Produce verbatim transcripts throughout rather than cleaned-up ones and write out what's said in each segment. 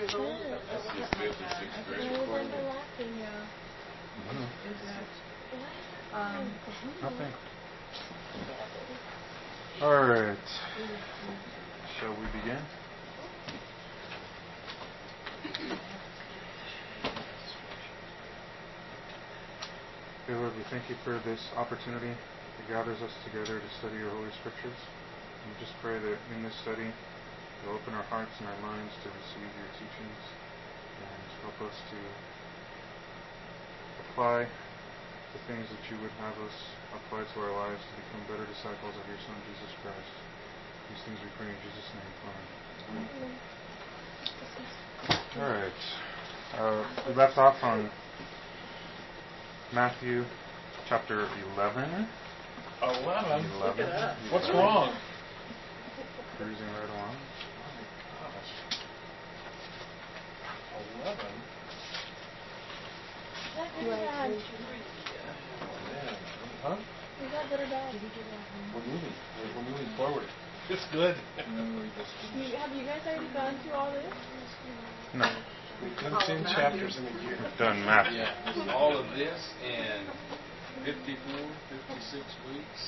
years old? That's just fifth and sixth grade. I remember laughing. Yeah. Mm-hmm. Is that? Um, Nothing. Alright. Shall we begin? Dear Lord, we thank you for this opportunity that gathers us together to study your Holy Scriptures. We just pray that in this study you'll open our hearts and our minds to receive your teachings and help us to apply the things that you would have us apply to our lives to become better disciples of your Son, Jesus Christ. These things we pray in Jesus' name. Amen. Alright. Uh, we left off on Matthew chapter eleven. Eleven? eleven. Look at that. What's wrong? Cruising right along. Oh my gosh. Eleven? That's good or bad? Man. Huh? Is that good or bad? We're moving. We're, we're moving forward. It's good. You, have you guys already gone through all this? No. We've done ten chapters in a year. We've done Matthew. Yeah. All of this in fifty-four, fifty-six weeks.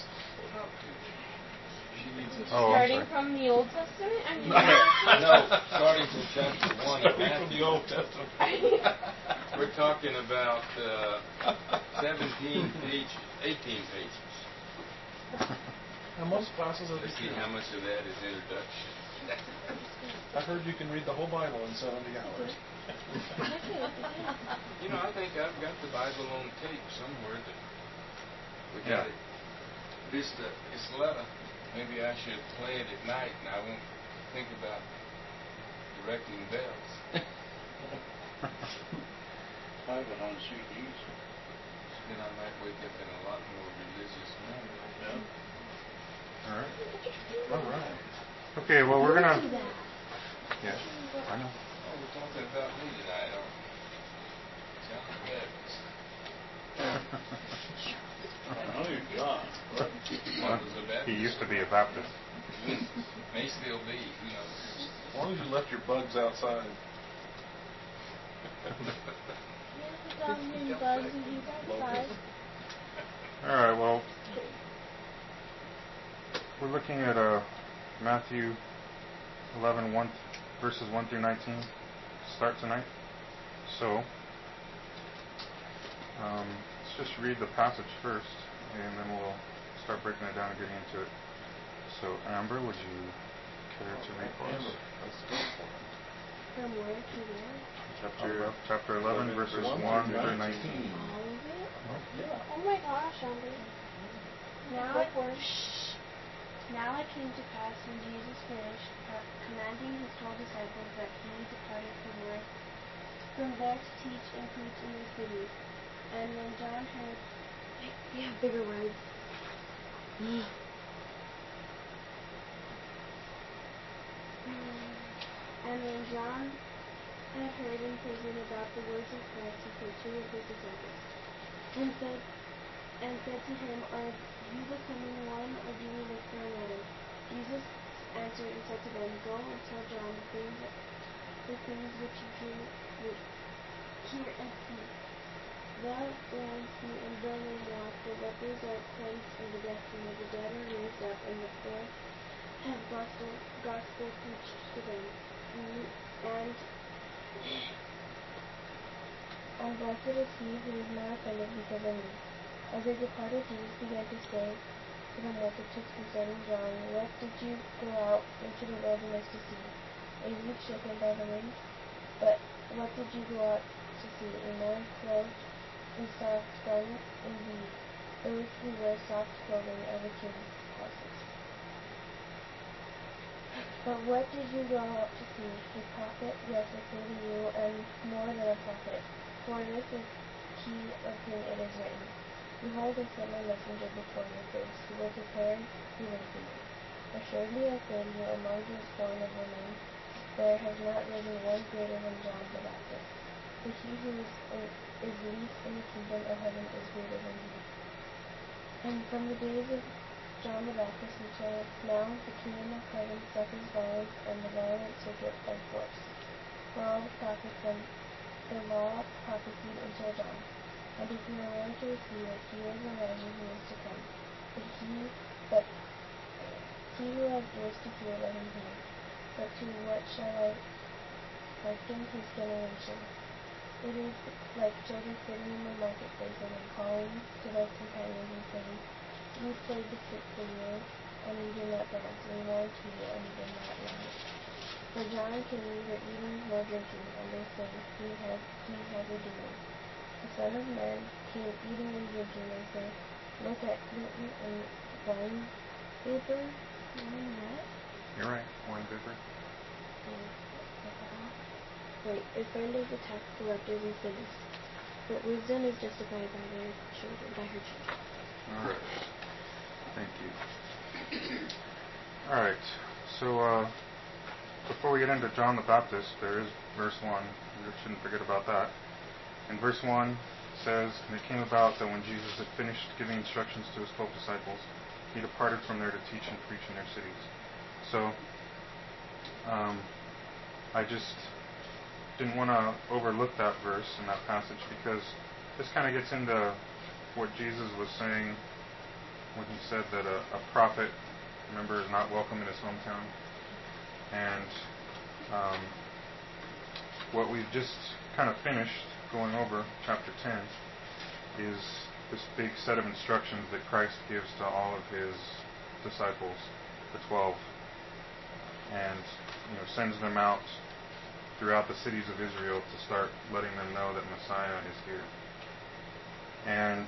She needs us. Oh, starting from the Old Testament? I mean, No, starting from chapter one. Starting from the Old Testament. We're talking about uh, seventeen pages, eighteen pages. Now, most classes are Let's see how much of that is introduction. I heard you can read the whole Bible in seventy hours. You know, I think I've got the Bible on tape somewhere that we got it. Vista Isleta. Maybe I should play it at night and I won't think about directing bells. I have it on C Ds. Then I might wake up in a lot more religious mood. Yeah. All right. All right. Okay, well, we're going to... Yeah, I know. Oh, we're talking about me tonight, aren't we? Sounds bad. I know you're John. Well, he used to be a Baptist. May still be, who knows? As long as you left your bugs outside. Alright, well, we're looking at uh, Matthew eleven, one, verses one through nineteen to start tonight. So, um, let's just read the passage first, and then we'll start breaking it down and getting into it. So, Amber, would you care to read for us? Let's go for it. From where to where? Chapter, chapter eleven, verses one through nineteen. All of it? Yeah. Oh my gosh, Amber. Now Go it, for it. now it came to pass when Jesus finished uh, commanding his twelve disciples that he departed from where, from there to teach and preach in the cities. And when John heard, You have bigger words. and when John had heard in prison about the words of Christ, he sent two of his disciples, and said, and said to him, Are you the coming one, or do we look for another? Jesus answered and said to them, Go and tell John the things, the things which you hear, which hear and see. The blind see and the lame walk, the lepers are cleansed, and the deaf hear, the dead are raised up, and the poor have gospel, gospel preached to them. And, and blessed is he who is not offended because of me. As they departed, Jesus began to say to the multitudes concerning John, What did you go out into the wilderness to see? A youth shaken by the wind? But what did you go out to see? A man clothed in soft garments? Indeed, those who wear soft clothing are the king's houses. But what did you go out to see? A prophet? Yes, I say to you, and more than a prophet. For this is he of whom it is written, Behold, I send my messenger before your face, who will prepare the way for you. Assuredly I say to you, among those born of women, there has not risen one greater than John the Baptist. But he who is, in, is least in the kingdom of heaven is greater than he. And from the days of John the Baptist until now, the kingdom of heaven suffers violence, and the violent take it by force. for all the prophets and the law prophesied until John. And if you are willing to receive it, he is Elijah who is to come. But he, but he who has ears to hear, let him hear. But to what shall I liken his generation? It is like children sitting in the marketplaces and calling to their companions and saying, You played the fiddle, and you did not dance. We warned you, and you did not laugh. For John came neither eating nor drinking, and they say, He has, he has a demon. The Son of Man came eating and drinking, and say, Look at gluten and wine vapor. Wine what? You're right. Wine vapor. Wait, a friend of the tax collectors and sinners. But wisdom is justified by their children, by her children. All right. Thank you. All right. So uh, before we get into John the Baptist, there is verse one. We shouldn't forget about that. And verse one says, And it came about that when Jesus had finished giving instructions to his twelve disciples, he departed from there to teach and preach in their cities. So um, I just didn't want to overlook that verse in that passage, because this kind of gets into what Jesus was saying when he said that a, a prophet, remember, is not welcome in his hometown. And um, what we've just kind of finished going over, chapter ten, is this big set of instructions that Christ gives to all of his disciples, the twelve, and you know sends them out throughout the cities of Israel to start letting them know that Messiah is here. And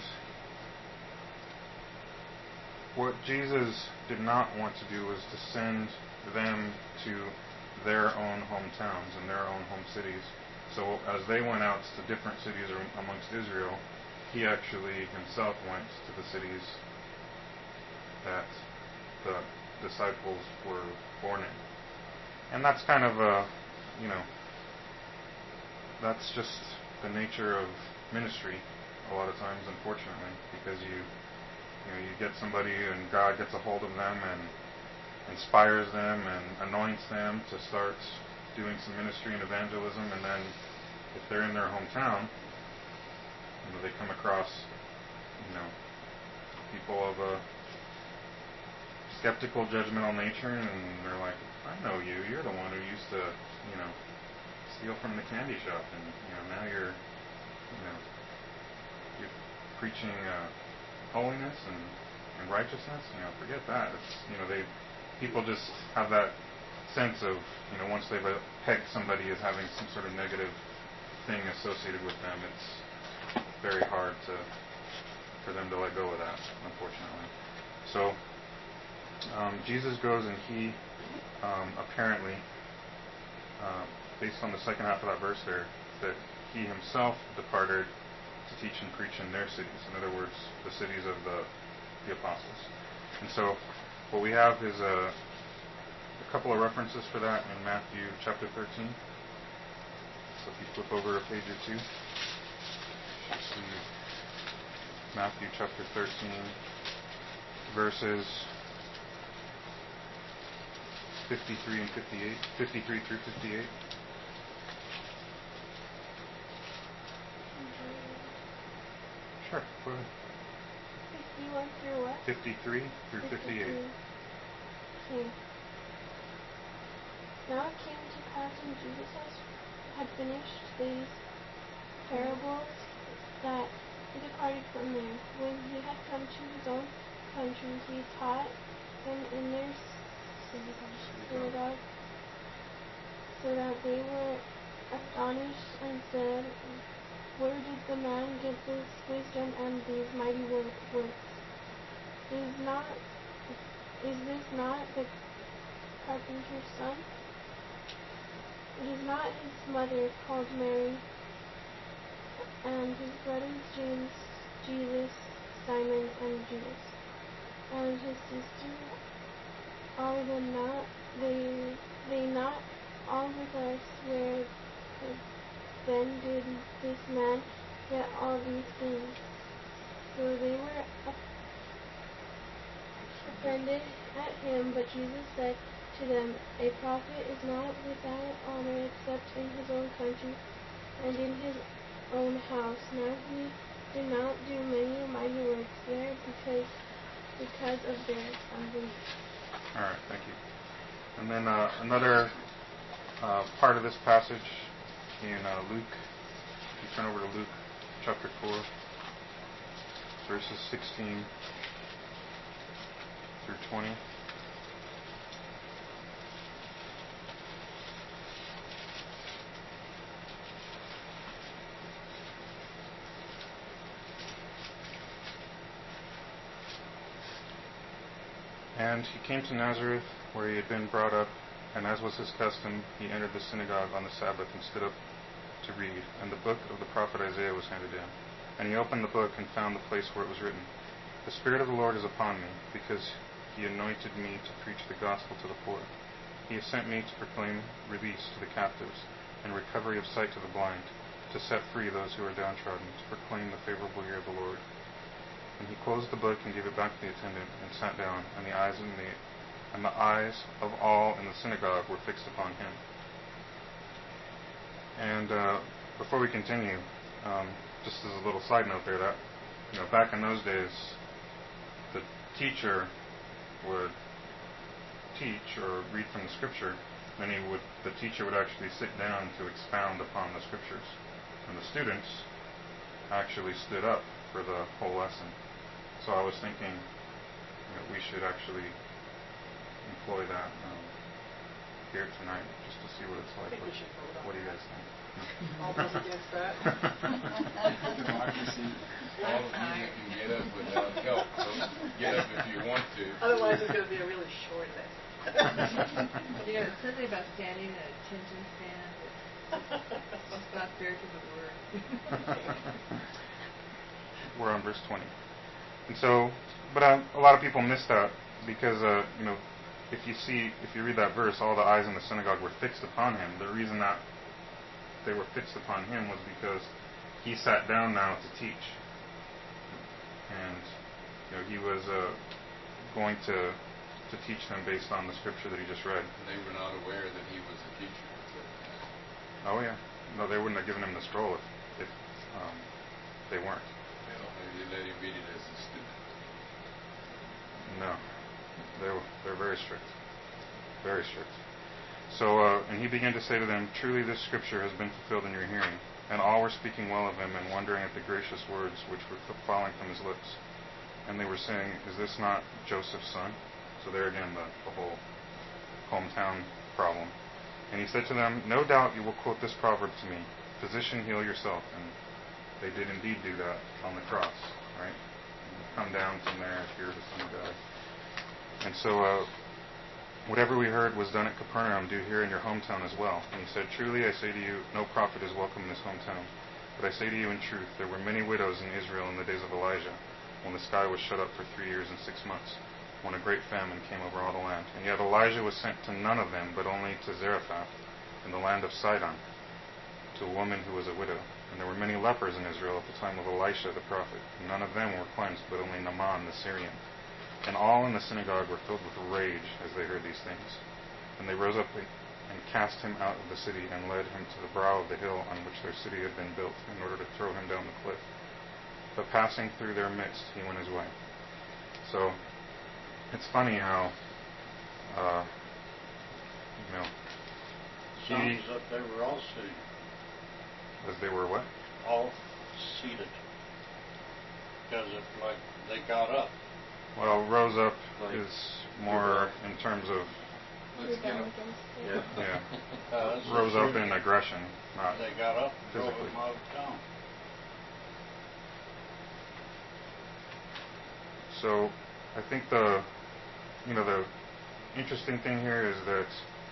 what Jesus did not want to do was to send them to their own hometowns and their own home cities. So as they went out to different cities amongst Israel, he actually himself went to the cities that the disciples were born in. And that's kind of a, you know, that's just the nature of ministry a lot of times, unfortunately, because you you know you get somebody and God gets a hold of them and inspires them and anoints them to start doing some ministry and evangelism, and then if they're in their hometown, you know, they come across you know people of a skeptical, judgmental nature, and they're like, I know you, you're the one who used to, you know, steal from the candy shop, and you know now you're, you know, you're preaching uh, holiness and, and righteousness. You know, forget that. It's you know they people just have that sense of you know once they've pegged somebody as having some sort of negative thing associated with them, it's very hard to for them to let go of that, unfortunately. So um, Jesus goes and he um, apparently. Uh, based on the second half of that verse there, that he himself departed to teach and preach in their cities. In other words, the cities of the, the apostles. And so what we have is a, a couple of references for that in Matthew chapter thirteen. So if you flip over a page or two, you see Matthew chapter thirteen, verses fifty-three and fifty-eight, fifty-three through fifty-eight. Sure, go ahead. fifty-one through what? fifty-three through fifty-eight. Okay. Now it came to pass when Jesus has, had finished these parables that he departed from there. When he had come to his own country, he taught them in their synagogue, so that they were astonished and said, Where did the man get this wisdom and these mighty works? Is not is this not the carpenter's son? Is not his mother called Mary, and his brothers James, Jesus, Simon, and Judas, and his sisters are they not they they not all with us? Where then did this man get all these things? So they were offended at him, but Jesus said to them, A prophet is not without honor except in his own country and in his own house. Now he did not do many mighty works there because because of their unbelief. All right, thank you. And then uh, another uh, part of this passage in uh, Luke. You turn over to Luke chapter four, verses sixteen through twenty. And he came to Nazareth, where he had been brought up, and as was his custom, he entered the synagogue on the Sabbath and stood up to read. And the book of the prophet Isaiah was handed in. And he opened the book and found the place where it was written, "The Spirit of the Lord is upon me, because he anointed me to preach the gospel to the poor. He has sent me to proclaim release to the captives, and recovery of sight to the blind, to set free those who are downtrodden, to proclaim the favorable year of the Lord." And he closed the book and gave it back to the attendant and sat down, and the eyes of the, and the eyes of all in the synagogue were fixed upon him. And uh, before we continue, um, just as a little side note there, that you know, back in those days, the teacher would teach or read from the scripture, then he would, the teacher would actually sit down to expound upon the scriptures, and the students actually stood up for the whole lesson. So I was thinking that we should actually employ that um, here tonight, just to see what it's like. I think What, we should vote on what do you that. guys think? All those against that? Democracy. All of you that can get up without help, so get up if you want to. Otherwise, it's going to be a really short lesson. You know, it's something about standing at attention span. It's just not fair to the word. We're on verse twenty. And so, but uh, a lot of people miss that because, uh, you know, if you see, if you read that verse, all the eyes in the synagogue were fixed upon him. The reason that they were fixed upon him was because he sat down now to teach. And, you know, he was uh, going to to teach them based on the scripture that he just read. And they were not aware that he was a teacher. Oh, yeah. No, they wouldn't have given him the scroll if, if um, they weren't. Well, maybe they let him read it as a student. No. They were, they're very strict. Very strict. So, uh, and he began to say to them, "Truly this scripture has been fulfilled in your hearing." And all were speaking well of him and wondering at the gracious words which were falling from his lips. And they were saying, "Is this not Joseph's son?" So there again, the, the whole hometown problem. And he said to them, "No doubt you will quote this proverb to me, 'Physician, heal yourself.'" And they did indeed do that on the cross, right? Come down from there if you're the Son of God. And so, uh, whatever we heard was done at Capernaum, do here in your hometown as well. And he said, "Truly I say to you, no prophet is welcome in his hometown. But I say to you in truth, there were many widows in Israel in the days of Elijah, when the sky was shut up for three years and six months, when a great famine came over all the land. And yet Elijah was sent to none of them, but only to Zarephath, in the land of Sidon, to a woman who was a widow. And there were many lepers in Israel at the time of Elisha the prophet, and none of them were cleansed, but only Naaman the Syrian. And all in the synagogue were filled with rage as they heard these things. And they rose up and cast him out of the city, and led him to the brow of the hill on which their city had been built, in order to throw him down the cliff. But passing through their midst, he went his way. So, it's funny how, uh, you know, he, Sounds like they were all seated. as they were what? All seated. Because it, like, they got up. Well, rose up Like, is more in terms of, Let's get Rebel him. against it. Yeah. yeah, Uh, that's rose the up truth. in aggression, not They got up and drove physically. him out of town. So, I think the, you know, the interesting thing here is that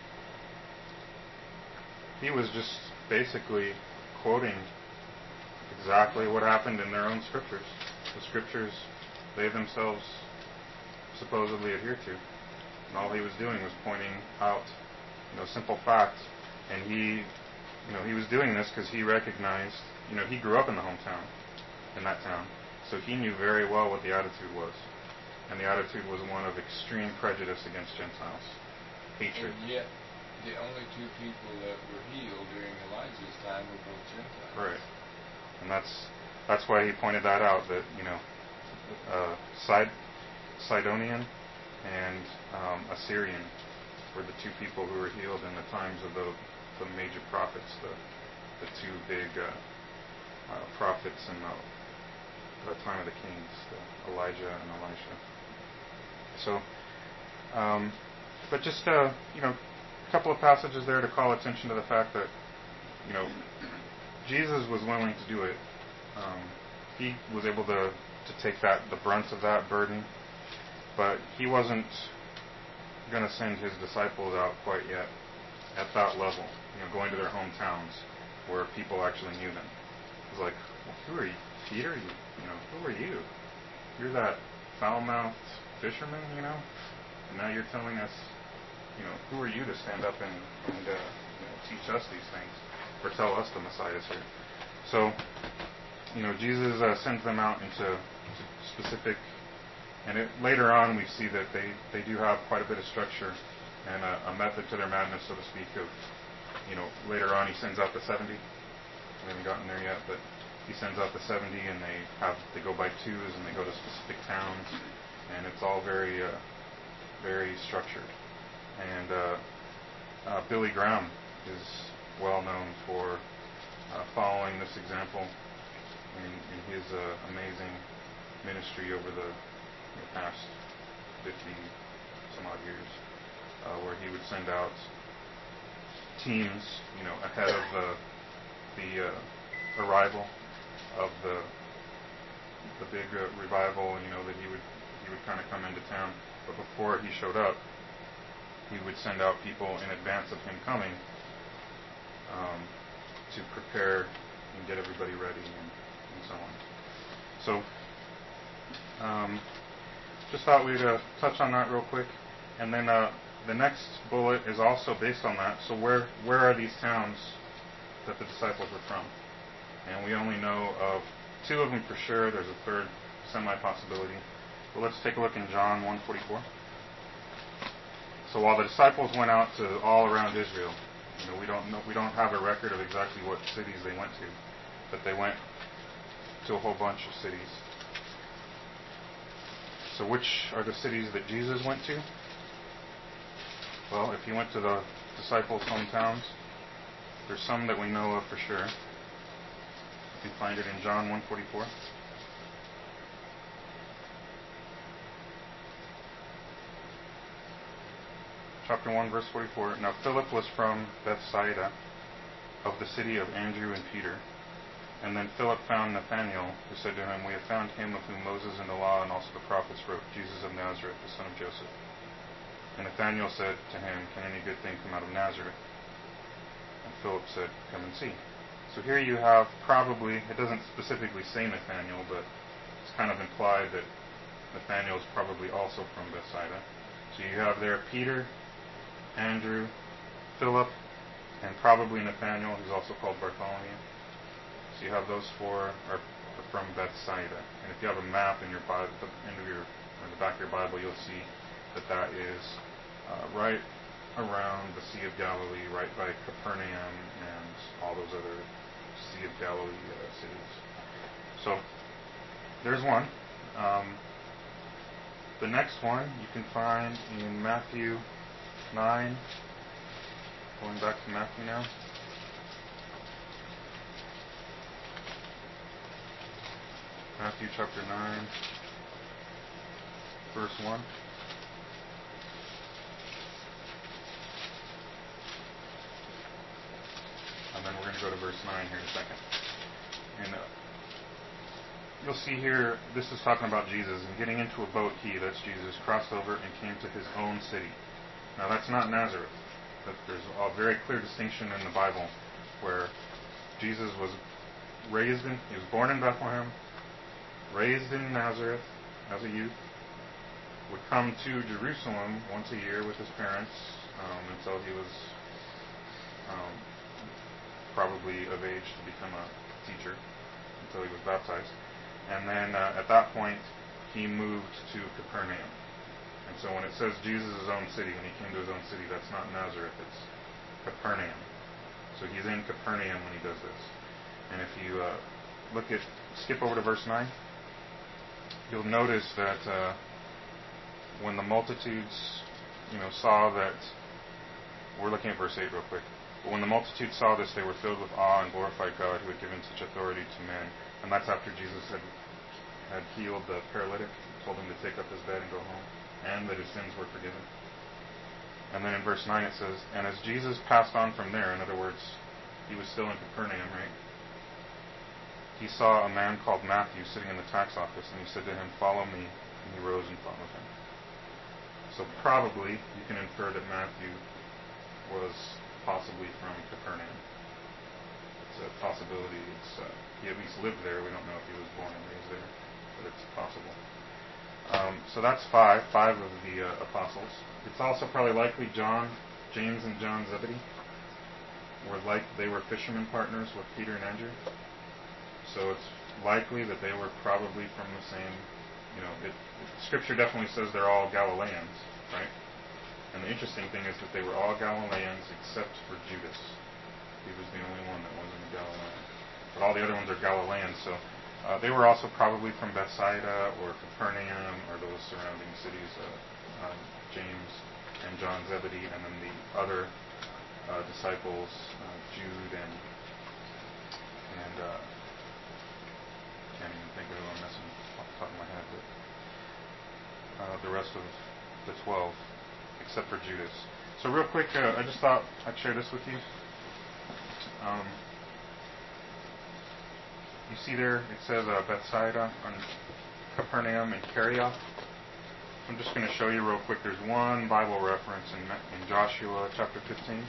he was just basically quoting exactly what happened in their own scriptures. The scriptures they themselves supposedly adhere to. And all he was doing was pointing out, you know, simple facts. And he, you know, he was doing this because he recognized, you know, he grew up in the hometown, in that town. So he knew very well what the attitude was. And the attitude was one of extreme prejudice against Gentiles. Hatred. And yet, the only two people that were healed during Elijah's time of those Gentiles. Right. And that's that's why he pointed that out, that, you know, uh, Sid- Sidonian and um, Assyrian were the two people who were healed in the times of the, the major prophets, the, the two big uh, uh, prophets in the, the time of the kings, the Elijah and Elisha. So, um, but just, uh, you know, a couple of passages there to call attention to the fact that, you know, Jesus was willing to do it. Um, he was able to, to take that, the brunt of that burden, but he wasn't going to send his disciples out quite yet at that level, you know, going to their hometowns where people actually knew them. It was like, well, who are you? Peter? You, you know, who are you? You're that foul-mouthed fisherman, you know? And now you're telling us, you know, who are you to stand up and, and uh, you know, teach us these things or tell us the Messiah is here? So, you know, Jesus uh, sends them out into specific, and it, later on we see that they, they do have quite a bit of structure and a, a method to their madness, so to speak, of, you know, later on he sends out the seventy. We haven't gotten there yet, but he sends out the seventy, and they have they go by twos, and they go to specific towns, and it's all very, uh, very structured. And uh, uh, Billy Graham is well known for uh, following this example in, in his uh, amazing ministry over the, the past fifty some odd years, uh, where he would send out teams, you know, ahead of the the uh, arrival of the the big uh, revival, you know, that he would he would kind of come into town. But before he showed up, he would send out people in advance of him coming um, to prepare and get everybody ready and, and so on. So, um, just thought we'd uh, touch on that real quick. And then uh, the next bullet is also based on that. So where where are these towns that the disciples were from? And we only know of two of them for sure. There's a third semi-possibility. But let's take a look in John one forty-four. So while the disciples went out to all around Israel, you know, we don't know, we don't have a record of exactly what cities they went to, but they went to a whole bunch of cities. So which are the cities that Jesus went to? Well, if he went to the disciples' hometowns, there's some that we know of for sure. You can find it in John one forty-four. Chapter one, verse forty-four. Now Philip was from Bethsaida, of the city of Andrew and Peter. And then Philip found Nathanael, who said to him, We have found him of whom Moses in the law and also the prophets wrote, Jesus of Nazareth, the son of Joseph. And Nathanael said to him, Can any good thing come out of Nazareth? And Philip said, Come and see. So here you have probably, it doesn't specifically say Nathanael, but it's kind of implied that Nathanael is probably also from Bethsaida. So you have there Peter, Andrew, Philip, and probably Nathanael, who's also called Bartholomew. So you have those four are from Bethsaida. And if you have a map in your Bible, end of your, in the back of your Bible, you'll see that that is uh, right around the Sea of Galilee, right by Capernaum and all those other Sea of Galilee uh, cities. So there's one. Um, the next one you can find in Matthew nine. Going back to Matthew now. Matthew chapter nine, verse one. And then we're going to go to verse nine here in a second. And uh, you'll see here, this is talking about Jesus. And getting into a boat, he, that's Jesus, crossed over and came to his own city. Now that's not Nazareth. But there's a very clear distinction in the Bible where Jesus was raised in, he was born in Bethlehem, raised in Nazareth as a youth, would come to Jerusalem once a year with his parents um, until he was um, probably of age to become a teacher, until he was baptized. And then uh, at that point, he moved to Capernaum. And so when it says Jesus' own city, when he came to his own city, that's not Nazareth, it's Capernaum. So he's in Capernaum when he does this. And if you uh, look at, skip over to verse nine, you'll notice that uh, when the multitudes, you know, saw that, we're looking at verse eight real quick. But when the multitude saw this, they were filled with awe and glorified God who had given such authority to men. And that's after Jesus had had healed the paralytic, told him to take up his bed and go home, and that his sins were forgiven. And then in verse nine it says, and as Jesus passed on from there, in other words, he was still in Capernaum, right? He saw a man called Matthew sitting in the tax office, and he said to him, follow me. And he rose and followed him. So probably you can infer that Matthew was possibly from Capernaum. It's a possibility. It's, uh, he at least lived there. We don't know if he was born and raised there, but it's possible. Um, so that's five, five of the uh, apostles. It's also probably likely John, James and John Zebedee were like they were fisherman partners with Peter and Andrew. So it's likely that they were probably from the same, you know, it, it, Scripture definitely says they're all Galileans, right? And the interesting thing is that they were all Galileans except for Judas. He was the only one that wasn't a Galilean. But all the other ones are Galileans, so uh, they were also probably from Bethsaida or Capernaum or those surrounding cities, uh, um, James and John Zebedee, and then the other uh, disciples, uh, Jude and and uh, I can't even think of who I'm missing off the top of my head, but uh, the rest of the twelve, except for Judas. So real quick, uh, I just thought I'd share this with you. Um, you see there, it says uh, Bethsaida, and Capernaum, and Kerioth. I'm just going to show you real quick. There's one Bible reference in, in Joshua chapter fifteen.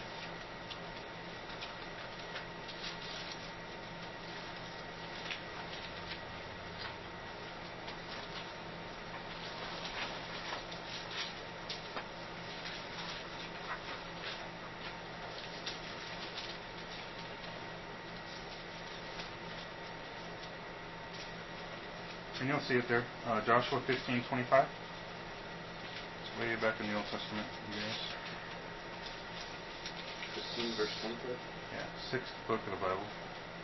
And you'll see it there, uh, Joshua fifteen twenty-five. It's way back in the Old Testament, you guys. fifteen verse twenty-five? Yeah, sixth book of the Bible.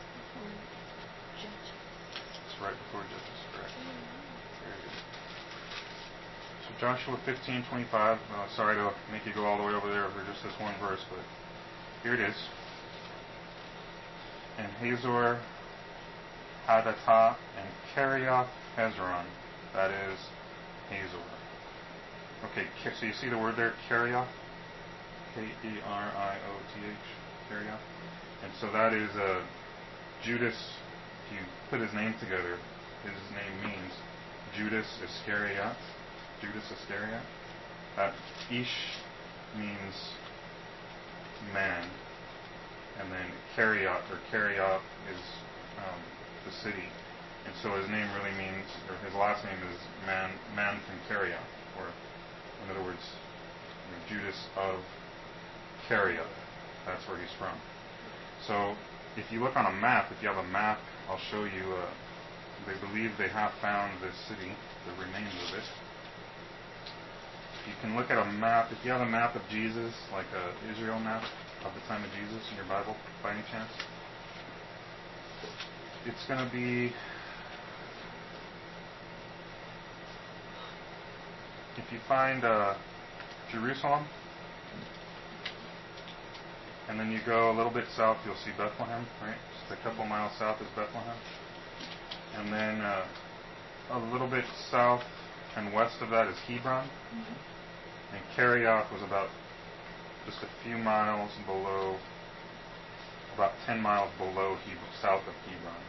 It's right before Judges, correct. Very good. So Joshua fifteen twenty-five. Uh, sorry to make you go all the way over there for just this one verse, but here it is. And Hazor, Hadattah, and Kerioth Hezron. That is Hazor. Okay, so you see the word there, Kerioth? K E R I O T H, Kerioth. And so that is uh, Judas. If you put his name together, his name means Judas Iscariot. Judas Iscariot. That Ish means man. And then Kerioth, or Kerioth, is um, the city. And so his name really means, or his last name is man, man from Kerioth, or in other words, you know, Judas of Kerioth. That's where he's from. So if you look on a map, if you have a map, I'll show you, uh, they believe they have found this city, the remains of it. You can look at a map, if you have a map of Jesus, like a Israel map of the time of Jesus in your Bible, by any chance, it's going to be, if you find uh, Jerusalem, and then you go a little bit south, you'll see Bethlehem, right? Just a couple miles south is Bethlehem. And then uh, a little bit south and west of that is Hebron. Mm-hmm. And Kerioth was about just a few miles below, about ten miles below, Hebron, south of Hebron.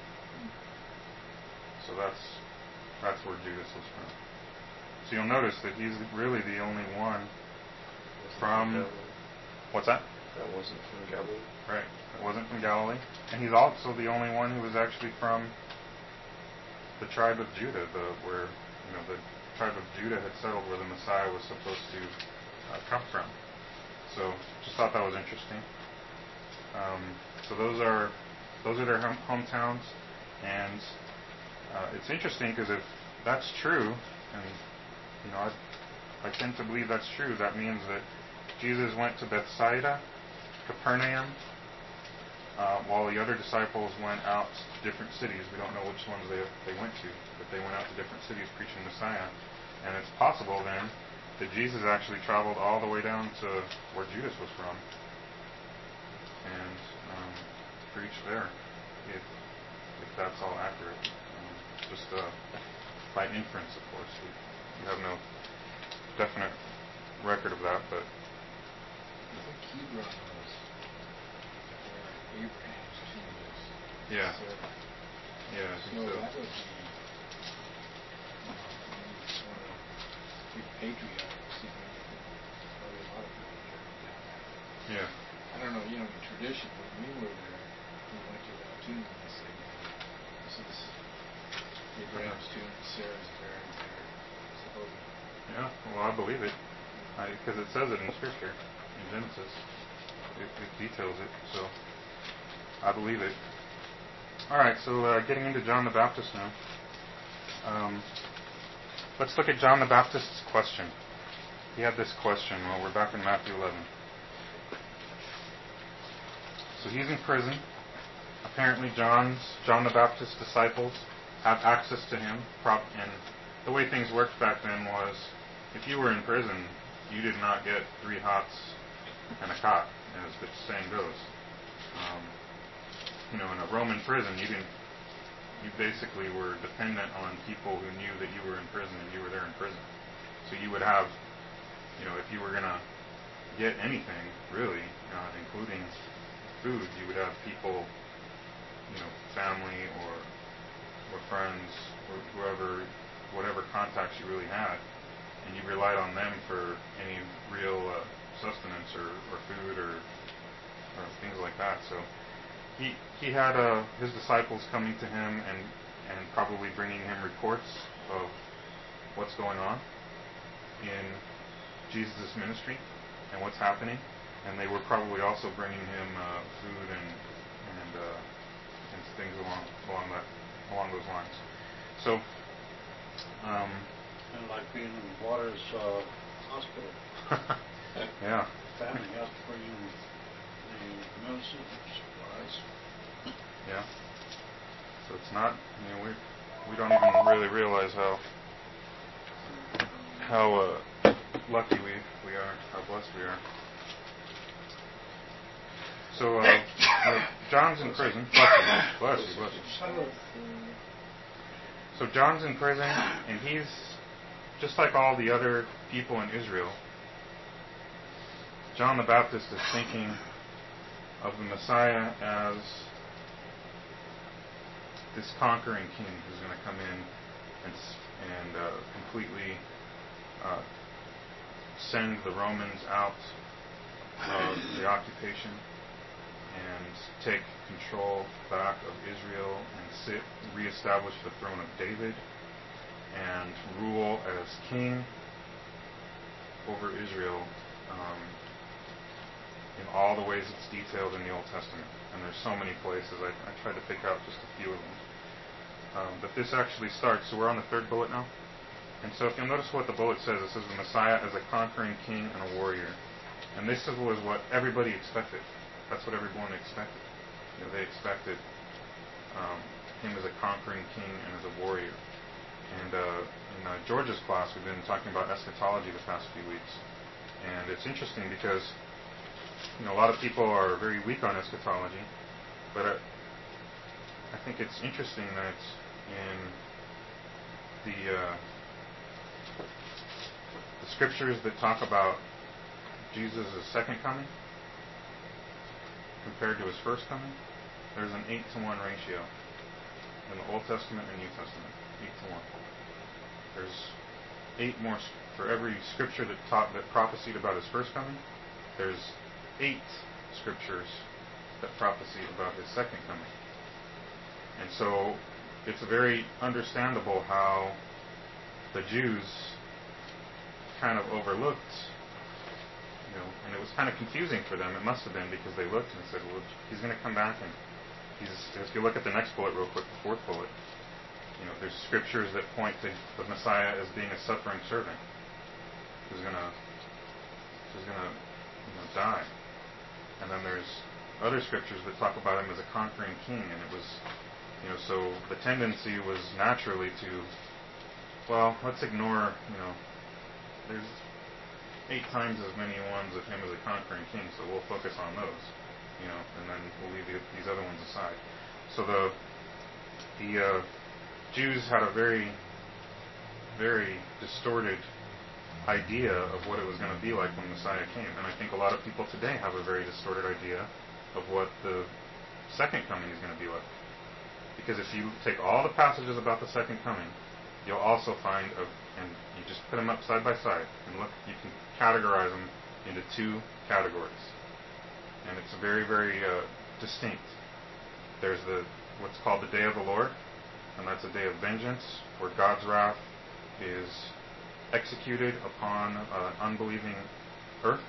So that's that's where Judas was from. So you'll notice that he's really the only one from, what's that? That wasn't from Galilee. Right. That wasn't from Galilee. And he's also the only one who was actually from the tribe of Judah, the where you know the tribe of Judah had settled where the Messiah was supposed to uh, come from. So just thought that was interesting. Um, so those are those are their home, hometowns, and uh, it's interesting because if that's true, and you know I, I tend to believe that's true, that means that Jesus went to Bethsaida, Capernaum, uh, while the other disciples went out to different cities. We don't know which ones they, they went to, but they went out to different cities preaching Messiah. And it's possible then that Jesus actually traveled all the way down to where Judas was from and um, preached there, if if that's all accurate. Um, just uh, by inference, of course. We, we have no definite record of that, but I think Hebron was where Abraham's tomb is. yeah, So, yeah, I think so so. that would be, you know, one of the big patriarchs. You know, probably a lot of people journeyed down that. Yeah, I don't know, you know, the tradition when we were there, we went to that tomb and they said, this is Abraham's tomb, Sarah's buried there, supposedly. yeah. Well, I believe it because it says it in Scripture, in Genesis. It, it details it, so I believe it. All right, so uh, getting into John the Baptist now. Um, let's look at John the Baptist's question. He had this question. Well, we're back in Matthew eleven. So he's in prison. Apparently, John's John the Baptist's disciples have access to him. And the way things worked back then was, if you were in prison, you did not get three hots and a cot, as the saying goes. Um, you know, in a Roman prison, you didn't. You basically were dependent on people who knew that you were in prison and you were there in prison. So you would have, you know, if you were going to get anything, really, uh, including food, you would have people, you know, family or or friends or whoever, whatever contacts you really had, and you relied on them for any real uh, sustenance or, or food or or things like that. So he he had uh, his disciples coming to him and and probably bringing him reports of what's going on in Jesus' ministry and what's happening, and they were probably also bringing him uh, food and and uh, and things along along that along those lines. So, um, And like being in Waters uh, Hospital. yeah. Family has to bring in the medicine, supplies. Yeah. So it's not, you know, we we don't even really realize how how uh, lucky we we are, how blessed we are. So, uh, you know, John's in prison. Bless you, bless you, bless you. So John's in prison, and he's just like all the other people in Israel. John the Baptist is thinking of the Messiah as this conquering king who's going to come in and and uh, completely uh, send the Romans out of the occupation and take control back of Israel and sit, reestablish the throne of David and rule as king over Israel um, in all the ways it's detailed in the Old Testament. And there's so many places. I, I tried to pick out just a few of them. Um, but this actually starts, so we're on the third bullet now. And so if you'll notice what the bullet says, it says the Messiah as a conquering king and a warrior. And this was what everybody expected. That's what everyone expected. You know, they expected um, him as a conquering king and as a warrior. And uh, in uh, George's class, we've been talking about eschatology the past few weeks. And it's interesting because, you know, a lot of people are very weak on eschatology. But uh, I think it's interesting that in the, uh, the scriptures that talk about Jesus' second coming, compared to his first coming, there's an eight to one ratio in the Old Testament and New Testament. Eight to one. There's eight more for every scripture that taught that prophesied about his first coming. There's eight scriptures that prophesy about his second coming. And so it's very understandable how the Jews kind of overlooked. You know, and it was kind of confusing for them. It must have been because they looked and said, "Well, he's going to come back." And he's. If you look at the next bullet, real quick, the fourth bullet, you know, there's scriptures that point to the Messiah as being a suffering servant who's going to, who's going to, you know, die. And then there's other scriptures that talk about him as a conquering king, and it was, you know, so the tendency was naturally to, well, let's ignore, you know, there's eight times as many ones of him as a conquering king, so we'll focus on those, you know, and then we'll leave the, these other ones aside. So the the uh, Jews had a very, very distorted idea of what it was going to be like when Messiah came, and I think a lot of people today have a very distorted idea of what the second coming is going to be like. Because if you take all the passages about the second coming, you'll also find, a, and you just put them up side by side, and look, you can categorize them into two categories. And it's very, very uh, distinct. There's the what's called the day of the Lord, and that's a day of vengeance, where God's wrath is executed upon an unbelieving earth.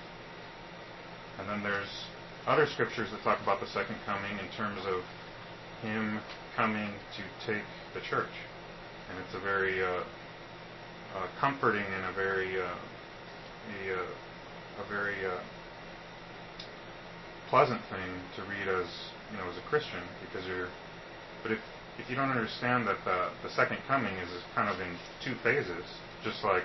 And then there's other scriptures that talk about the second coming in terms of him coming to take the church. And it's a very uh, uh, comforting and a very uh, a, uh, a very uh, pleasant thing to read as, you know, as a Christian, because you're. But if if you don't understand that the the second coming is kind of in two phases, just like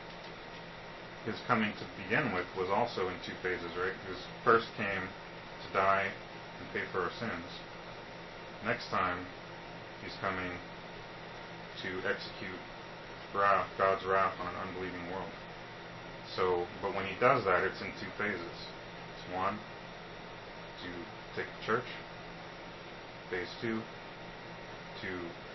his coming to begin with was also in two phases, right? He was first came to die and pay for our sins. Next time, he's coming to execute wrath, God's wrath on an unbelieving world. So, but when he does that, it's in two phases. It's one, to take the church. Phase two, to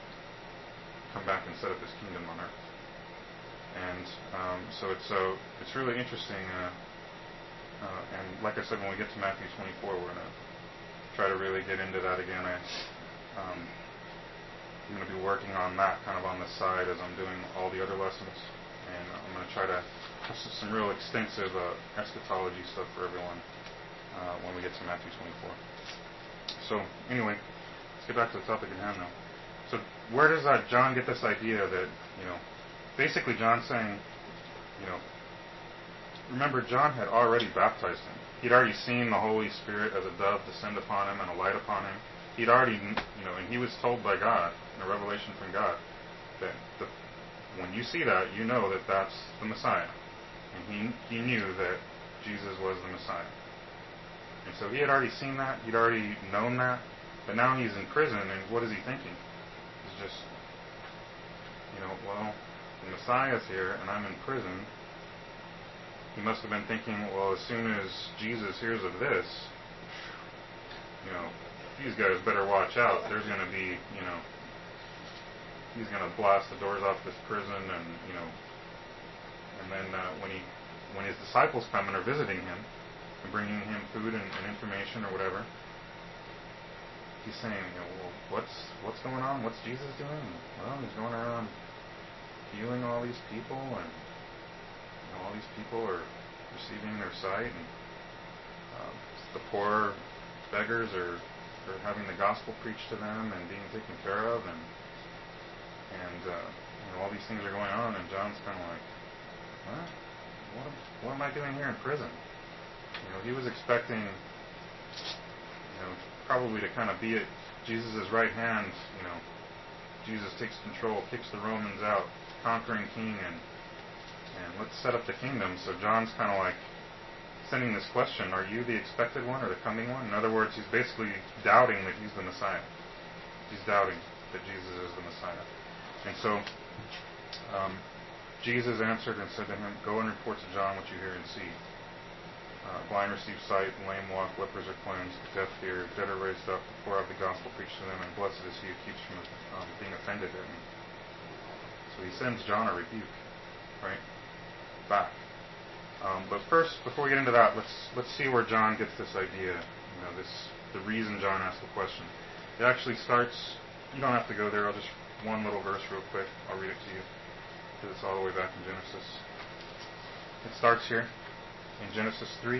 come back and set up his kingdom on earth. And um, so it's so it's really interesting. Uh, uh, and like I said, when we get to Matthew twenty-four, we're going to try to really get into that again. I, um, I'm going to be working on that kind of on the side as I'm doing all the other lessons. And I'm going to try to have some real extensive uh, eschatology stuff for everyone uh, when we get to Matthew twenty-four. So anyway, let's get back to the topic at hand now. So where does uh, John get this idea that, you know, basically John's saying, you know, remember John had already baptized him. He'd already seen the Holy Spirit as a dove descend upon him and a light upon him. He'd already, you know, and he was told by God, in a revelation from God, that the, when you see that, you know that that's the Messiah. And he he knew that Jesus was the Messiah. And so he had already seen that, he'd already known that, but now he's in prison, and what is he thinking? He's just, you know, well, the Messiah's here, and I'm in prison. He must have been thinking, well, as soon as Jesus hears of this, you know, these guys better watch out. There's going to be, you know, he's going to blast the doors off this prison, and, you know, and then uh, when he, when his disciples come and are visiting him and bringing him food and, and information or whatever, he's saying, you know, well, what's what's going on? What's Jesus doing? Well, he's going around healing all these people, and you know, all these people are receiving their sight, and uh, the poor beggars are, are having the gospel preached to them and being taken care of, and and uh, you know, all these things are going on, and John's kind of like, what? What, what am I doing here in prison? You know, he was expecting, you know, probably to kind of be at Jesus' right hand. You know, Jesus takes control, kicks the Romans out, conquering king, and and let's set up the kingdom. So John's kind of like sending this question: are you the expected one or the coming one? In other words, he's basically doubting that he's the Messiah. He's doubting that Jesus is the Messiah. And so um, Jesus answered and said to him, "Go and report to John what you hear and see. Uh, blind receive sight, lame walk, lepers are cleansed, deaf hear, dead are raised up, the poor have the gospel preached to them, and blessed is he who keeps from um, being offended at me." So he sends John a rebuke, right? Back. Um, but first, before we get into that, let's let's see where John gets this idea. You know, this the reason John asked the question. It actually starts. You don't have to go there. I'll just one little verse real quick. I'll read it to you because it's all the way back in Genesis. It starts here in Genesis three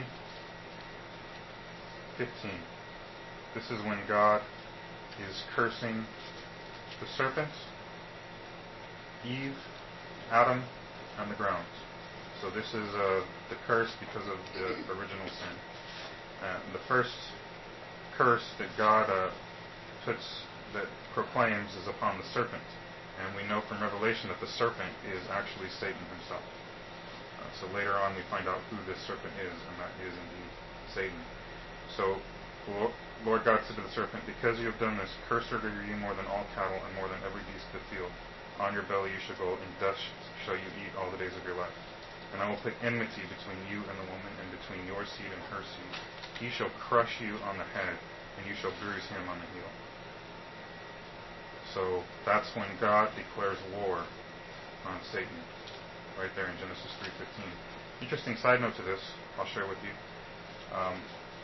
fifteen. This is when God is cursing the serpent, Eve, Adam, and the ground. So this is uh, the curse because of the original sin. Uh, the first curse that God uh, puts, that proclaims, is upon the serpent. And we know from Revelation that the serpent is actually Satan himself. Uh, so later on we find out who this serpent is, and that is indeed Satan. So Lord God said to the serpent, because you have done this, cursed are you more than all cattle and more than every beast of the field. On your belly you shall go, and dust shall you eat all the days of your life. And I will put enmity between you and the woman, and between your seed and her seed. He shall crush you on the head, and you shall bruise him on the heel. So that's when God declares war on Satan, right there in Genesis three fifteen. Interesting side note to this, I'll share with you. Um,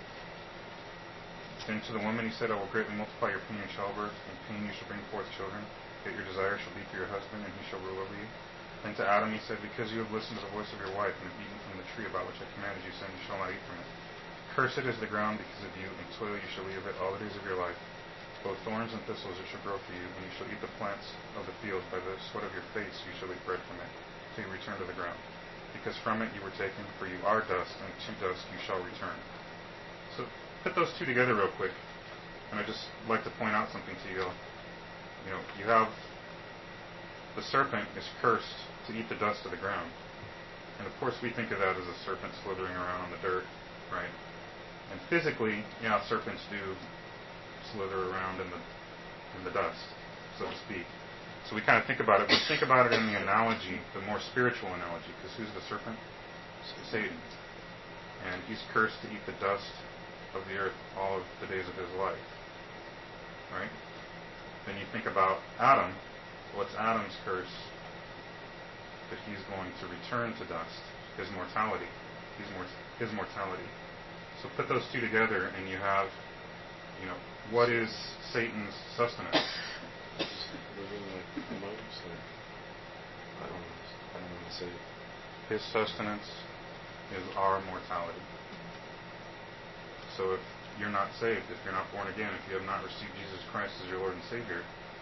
then to the woman he said, I will greatly multiply your pain in childbirth. In pain you shall bring forth children. Yet your desire shall be for your husband, and he shall rule over you. And to Adam he said, because you have listened to the voice of your wife, and have eaten from the tree about which I commanded you, saying, you shall not eat from it. Cursed is the ground because of you, and toil you shall eat of it all the days of your life. Both thorns and thistles it shall grow for you, and you shall eat the plants of the field. By the sweat of your face you shall eat bread from it, till you return to the ground. Because from it you were taken, for you are dust, and to dust you shall return. So put those two together real quick, and I'd just like to point out something to you. You know, you have the serpent is cursed to eat the dust of the ground. And of course we think of that as a serpent slithering around on the dirt, right? And physically, yeah, serpents do slither around in the in the dust, so to speak. So we kind of think about it, but think about it in the analogy, the more spiritual analogy, because who's the serpent? Satan. And he's cursed to eat the dust of the earth all of the days of his life. Right? Then you think about Adam. What's Adam's curse? That he's going to return to dust, his mortality. His, mor- his mortality. So put those two together and you have, you know, what is Satan's sustenance? Living like the monks, or I don't know. I don't know how to say it. His sustenance is our mortality. So if you're not saved, if you're not born again, if you have not received Jesus Christ as your Lord and Savior,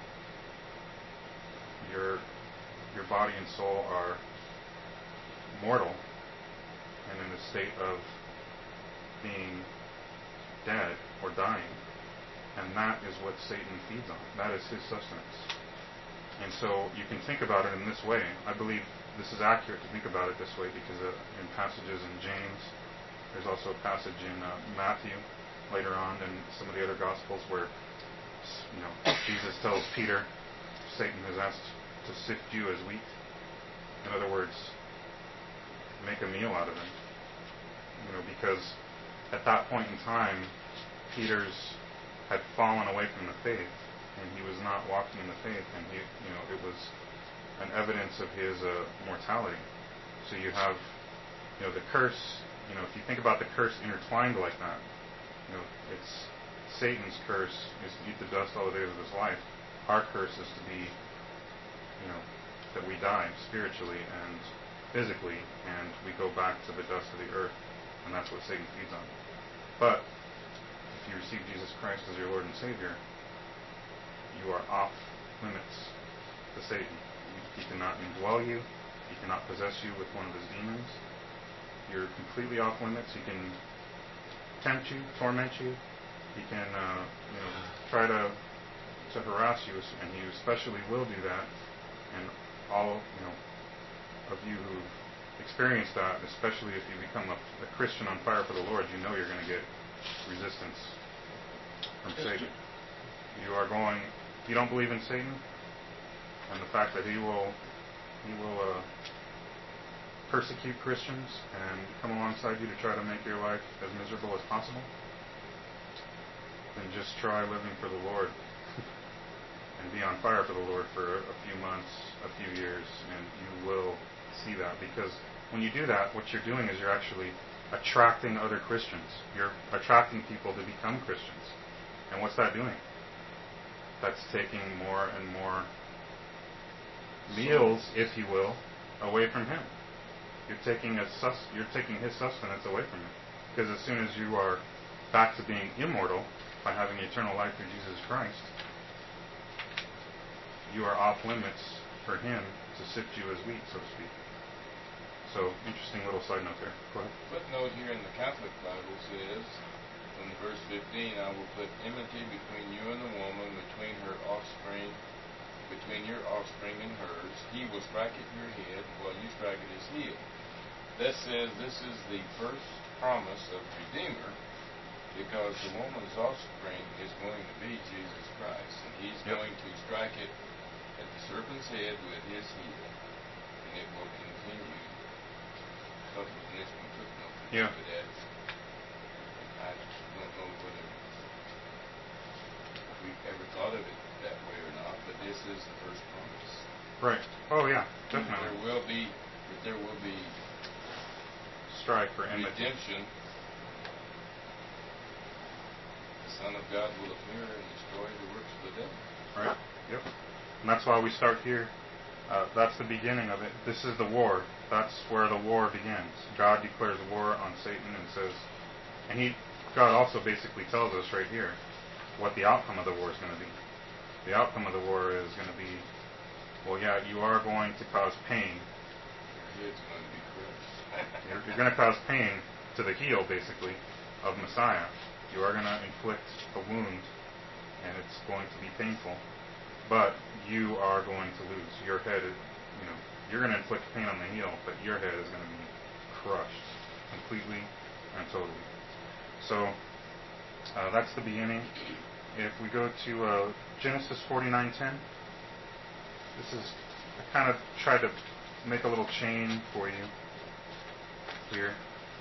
your your body and soul are mortal and in a state of being dead or dying. And that is what Satan feeds on. That is his sustenance. And so you can think about it in this way. I believe this is accurate to think about it this way because uh, in passages in James, there's also a passage in uh, Matthew later on and some of the other Gospels where, you know, Jesus tells Peter, Satan has asked to sift you as wheat. In other words, make a meal out of him. You know, because at that point in time, Peter's had fallen away from the faith, and he was not walking in the faith, and he, you know, it was an evidence of his uh, mortality. So you have, you know, the curse. You know, if you think about the curse intertwined like that, you know, it's Satan's curse is to eat the dust all the days of his life. Our curse is to be, you know, that we die spiritually and physically, and we go back to the dust of the earth, and that's what Satan feeds on. But if you receive Jesus Christ as your Lord and Savior, you are off limits to Satan. He cannot indwell you. He cannot possess you with one of his demons. You're completely off limits. He can tempt you, torment you. He can, uh, you know, try to to harass you, and he especially will do that. And all, you know, of you who've experienced that, especially if you become a, a Christian on fire for the Lord, you know you're going to get resistance from Satan. You are going. You don't believe in Satan, and the fact that he will, he will uh, persecute Christians and come alongside you to try to make your life as miserable as possible, then just try living for the Lord and be on fire for the Lord for a few months, a few years, and you will see that. Because when you do that, what you're doing is you're actually attracting other Christians. You're attracting people to become Christians. And what's that doing? That's taking more and more meals, if you will, away from him. You're taking a sus- you're taking his sustenance away from him. Because as soon as you are back to being immortal by having eternal life through Jesus Christ, you are off limits for him to sift you as wheat, so to speak. So, interesting little side note there. Go ahead. Footnote here in the Catholic Bible says, from verse fifteen, I will put enmity between you and the woman, between her offspring, between your offspring and hers. He will strike at your head, while you strike at his heel. That says this is the first promise of Redeemer, because the woman's offspring is going to be Jesus Christ, and he's yep. going to strike it at the serpent's head with his heel, and it will continue. That was an extra footnote. Yeah. But that's, I don't know whether we've ever thought of it that way or not, but this is the first promise. Right. Oh yeah, definitely. There will be, that there will be strife for enmity. Redemption. The Son of God will appear and destroy the works of the devil. Right. Yep. And that's why we start here. Uh, that's the beginning of it. This is the war. That's where the war begins. God declares war on Satan and says, and he, God also basically tells us right here what the outcome of the war is going to be. The outcome of the war is going to be, well, yeah, you are going to cause pain. Your head's going to be crushed. You're, you're going to cause pain to the heel, basically, of Messiah. You are going to inflict a wound, and it's going to be painful. But you are going to lose. Your head is, you know, you're going to inflict pain on the heel, but your head is going to be crushed completely and totally. So, uh, that's the beginning. If we go to uh, Genesis forty-nine ten, this is, I kind of tried to make a little chain for you here.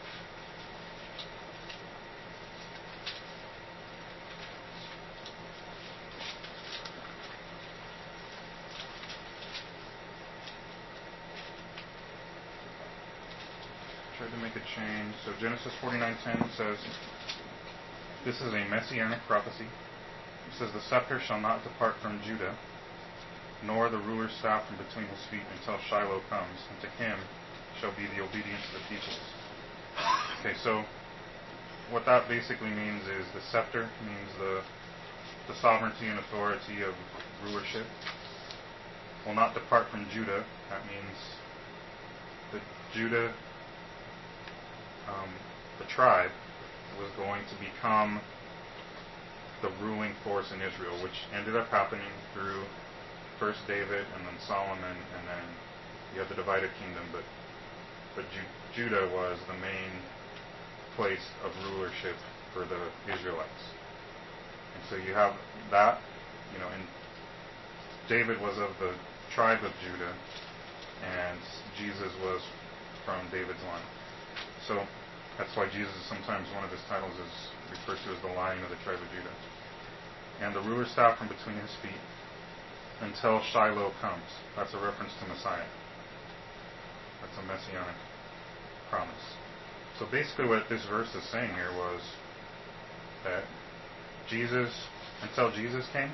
Tried to make a chain. So Genesis forty-nine ten says, this is a messianic prophecy. It says, the scepter shall not depart from Judah, nor the ruler's staff from between his feet until Shiloh comes, and to him shall be the obedience of the peoples. Okay, so what that basically means is the scepter means the the sovereignty and authority of rulership will not depart from Judah. That means that Judah, um, the tribe, was going to become the ruling force in Israel, which ended up happening through first David and then Solomon, and then you have the divided kingdom, but but Ju- Judah was the main place of rulership for the Israelites. And so you have that, you know, and David was of the tribe of Judah, and Jesus was from David's line. So that's why Jesus, sometimes one of his titles is referred to as the Lion of the tribe of Judah. And the ruler's staff from between his feet until Shiloh comes. That's a reference to Messiah. That's a messianic promise. So basically what this verse is saying here was that Jesus, until Jesus came,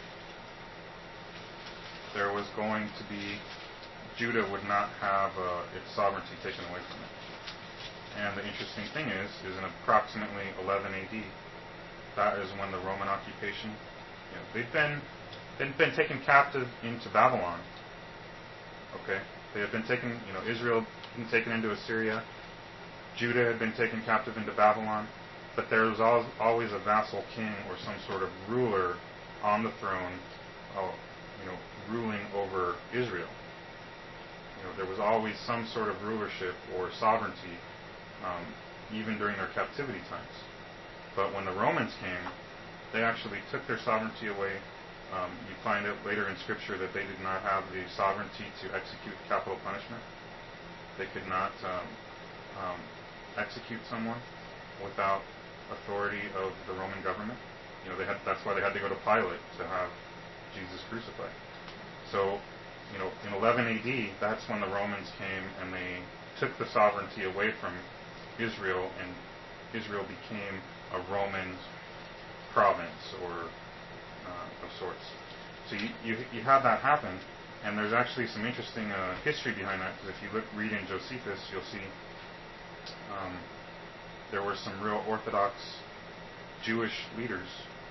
there was going to be, Judah would not have uh, its sovereignty taken away from it. And the interesting thing is, is in approximately eleven A D, that is when the Roman occupation, you know, they've been, they'd been taken captive into Babylon. Okay? They had been taken, you know, Israel had been taken into Assyria. Judah had been taken captive into Babylon. But there was always a vassal king or some sort of ruler on the throne, uh, you know, ruling over Israel. You know, there was always some sort of rulership or sovereignty, um, even during their captivity times. But when the Romans came, they actually took their sovereignty away. Um, you find it later in Scripture that they did not have the sovereignty to execute capital punishment. They could not um, um, execute someone without authority of the Roman government. You know, they had, that's why they had to go to Pilate to have Jesus crucified. So, you know, in eleven A D, that's when the Romans came and they took the sovereignty away from Israel, and Israel became a Roman province or uh, of sorts. So you, you you have that happen, and there's actually some interesting uh, history behind that, because if you look read in Josephus, you'll see um, there were some real Orthodox Jewish leaders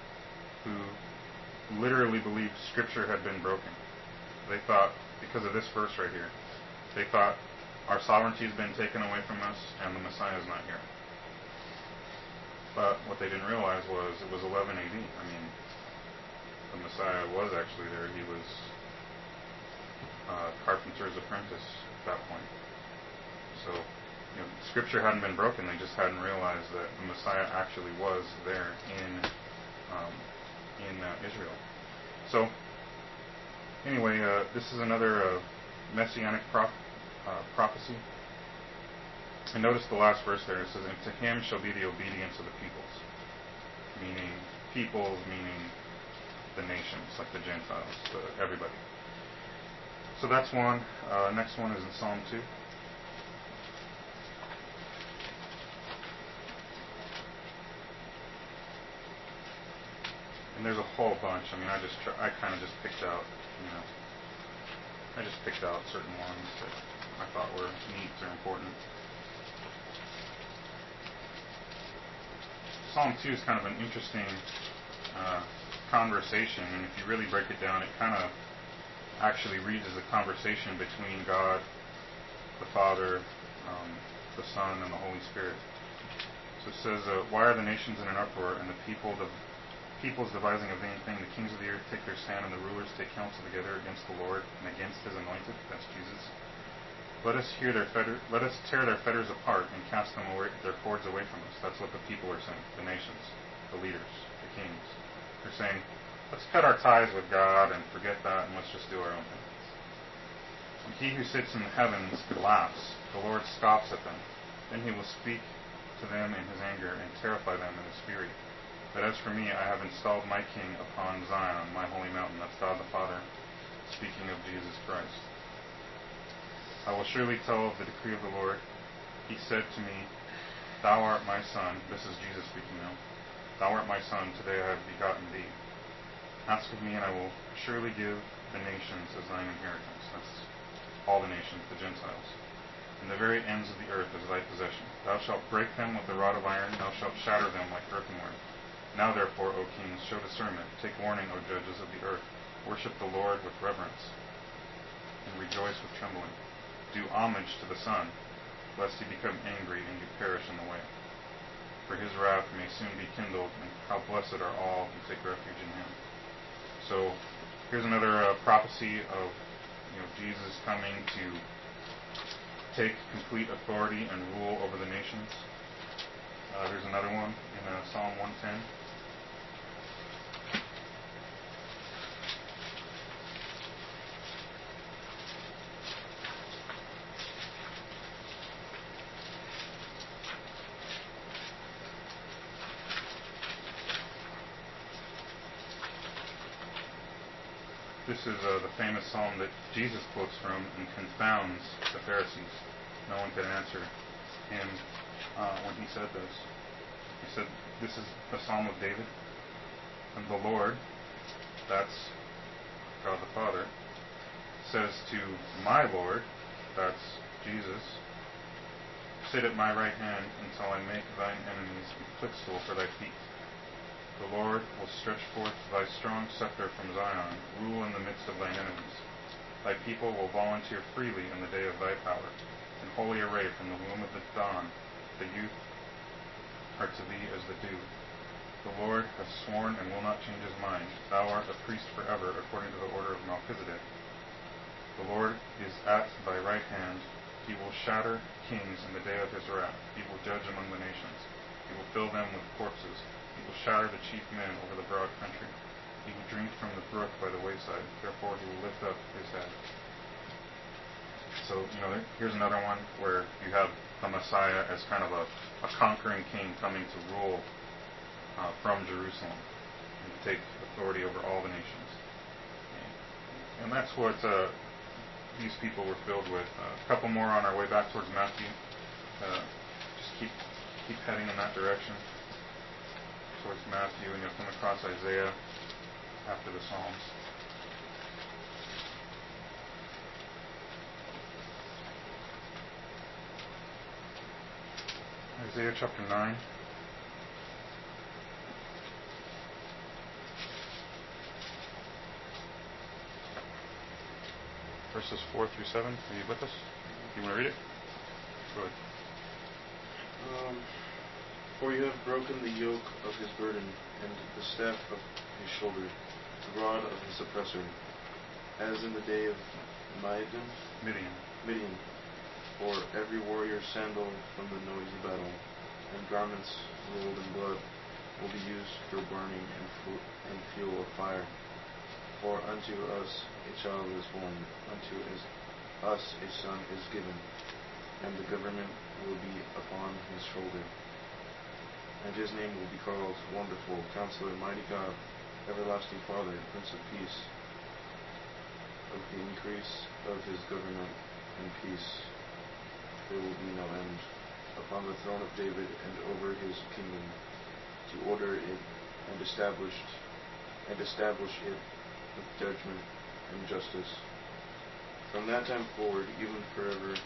who literally believed Scripture had been broken. They thought, because of this verse right here, they thought our sovereignty has been taken away from us and the Messiah is not here. But what they didn't realize was it was eleven A D. I mean, the Messiah was actually there. He was a carpenter's apprentice at that point. So, you know, Scripture hadn't been broken. They just hadn't realized that the Messiah actually was there in um, in uh, Israel. So, anyway, uh, this is another uh, messianic prop, uh, prophecy. And notice the last verse there. It says, "And to him shall be the obedience of the peoples," meaning peoples, meaning the nations, like the Gentiles, the, everybody. So that's one. Uh, next one is in Psalm two. And there's a whole bunch. I mean, I just try, I kind of just picked out, you know, I just picked out certain ones that I thought were neat or important. Psalm two is kind of an interesting uh, conversation, and if you really break it down, it kind of actually reads as a conversation between God, the Father, um, the Son, and the Holy Spirit. So it says, uh, "Why are the nations in an uproar, and the people the peoples devising a vain thing? The kings of the earth take their stand, and the rulers take counsel together against the Lord and against His anointed." That's Jesus. Let us hear their fetter, let us tear their fetters apart and cast them away, their cords away from us. That's what the people are saying. The nations, the leaders, the kings. They're saying, let's cut our ties with God and forget that, and let's just do our own thing. And he who sits in the heavens laughs. The Lord scoffs at them. Then He will speak to them in His anger and terrify them in His fury. But as for me, I have installed my King upon Zion, my holy mountain. That's God the Father, speaking of Jesus Christ. I will surely tell of the decree of the Lord. He said to me, Thou art my Son. This is Jesus speaking now. Thou art my Son. Today I have begotten thee. Ask of me, and I will surely give the nations as thine inheritance. That's all the nations, the Gentiles. And the very ends of the earth as thy possession. Thou shalt break them with a rod of iron. Thou shalt shatter them like earthenware. Now therefore, O kings, show discernment. Take warning, O judges of the earth. Worship the Lord with reverence, and rejoice with trembling. Do homage to the Son, lest He become angry and you perish in the way. For His wrath may soon be kindled, and how blessed are all who take refuge in Him. So here's another uh, prophecy of, you know, Jesus coming to take complete authority and rule over the nations. Uh, there's another one in uh, Psalm one ten. This is uh, the famous psalm that Jesus quotes from and confounds the Pharisees. No one could answer him uh, when he said this. He said, this is the Psalm of David. And the Lord, that's God the Father, says to my Lord, that's Jesus, sit at my right hand until I make thine enemies a footstool for thy feet. The Lord will stretch forth thy strong scepter from Zion, rule in the midst of thine enemies. Thy people will volunteer freely in the day of thy power. In holy array from the womb of the dawn, the youth are to thee as the dew. The Lord hath sworn and will not change His mind. Thou art a priest forever, according to the order of Melchizedek. The Lord is at thy right hand. He will shatter kings in the day of His wrath. He will judge among the nations. He will fill them with corpses. He will shatter the chief men over the broad country. He will drink from the brook by the wayside. Therefore He will lift up His head. So, you know, here's another one where you have the Messiah as kind of a, a conquering king coming to rule uh, from Jerusalem and to take authority over all the nations. And that's what uh, these people were filled with. Uh, a couple more on our way back towards Matthew. Uh, just keep keep heading in that direction towards Matthew, and you'll come across Isaiah after the Psalms. Isaiah chapter nine. Verses four through seven. Are you with us? You want to read it? Go ahead. Um, For you have broken the yoke of his burden, and the staff of his shoulder, the rod of his oppressor, as in the day of Midian, Midian. Midian, for every warrior sandal from the noisy battle, and garments rolled in blood will be used for burning and, fu- and fuel of fire. For unto us a child is born, unto is, us a son is given, and the government will be upon his shoulder. And his name will be called Wonderful, Counselor, Mighty God, Everlasting Father, Prince of Peace. Of the increase of his government and peace there will be no end, upon the throne of David and over his kingdom, to order it and establish and establish it with judgment and justice. From that time forward, even forever,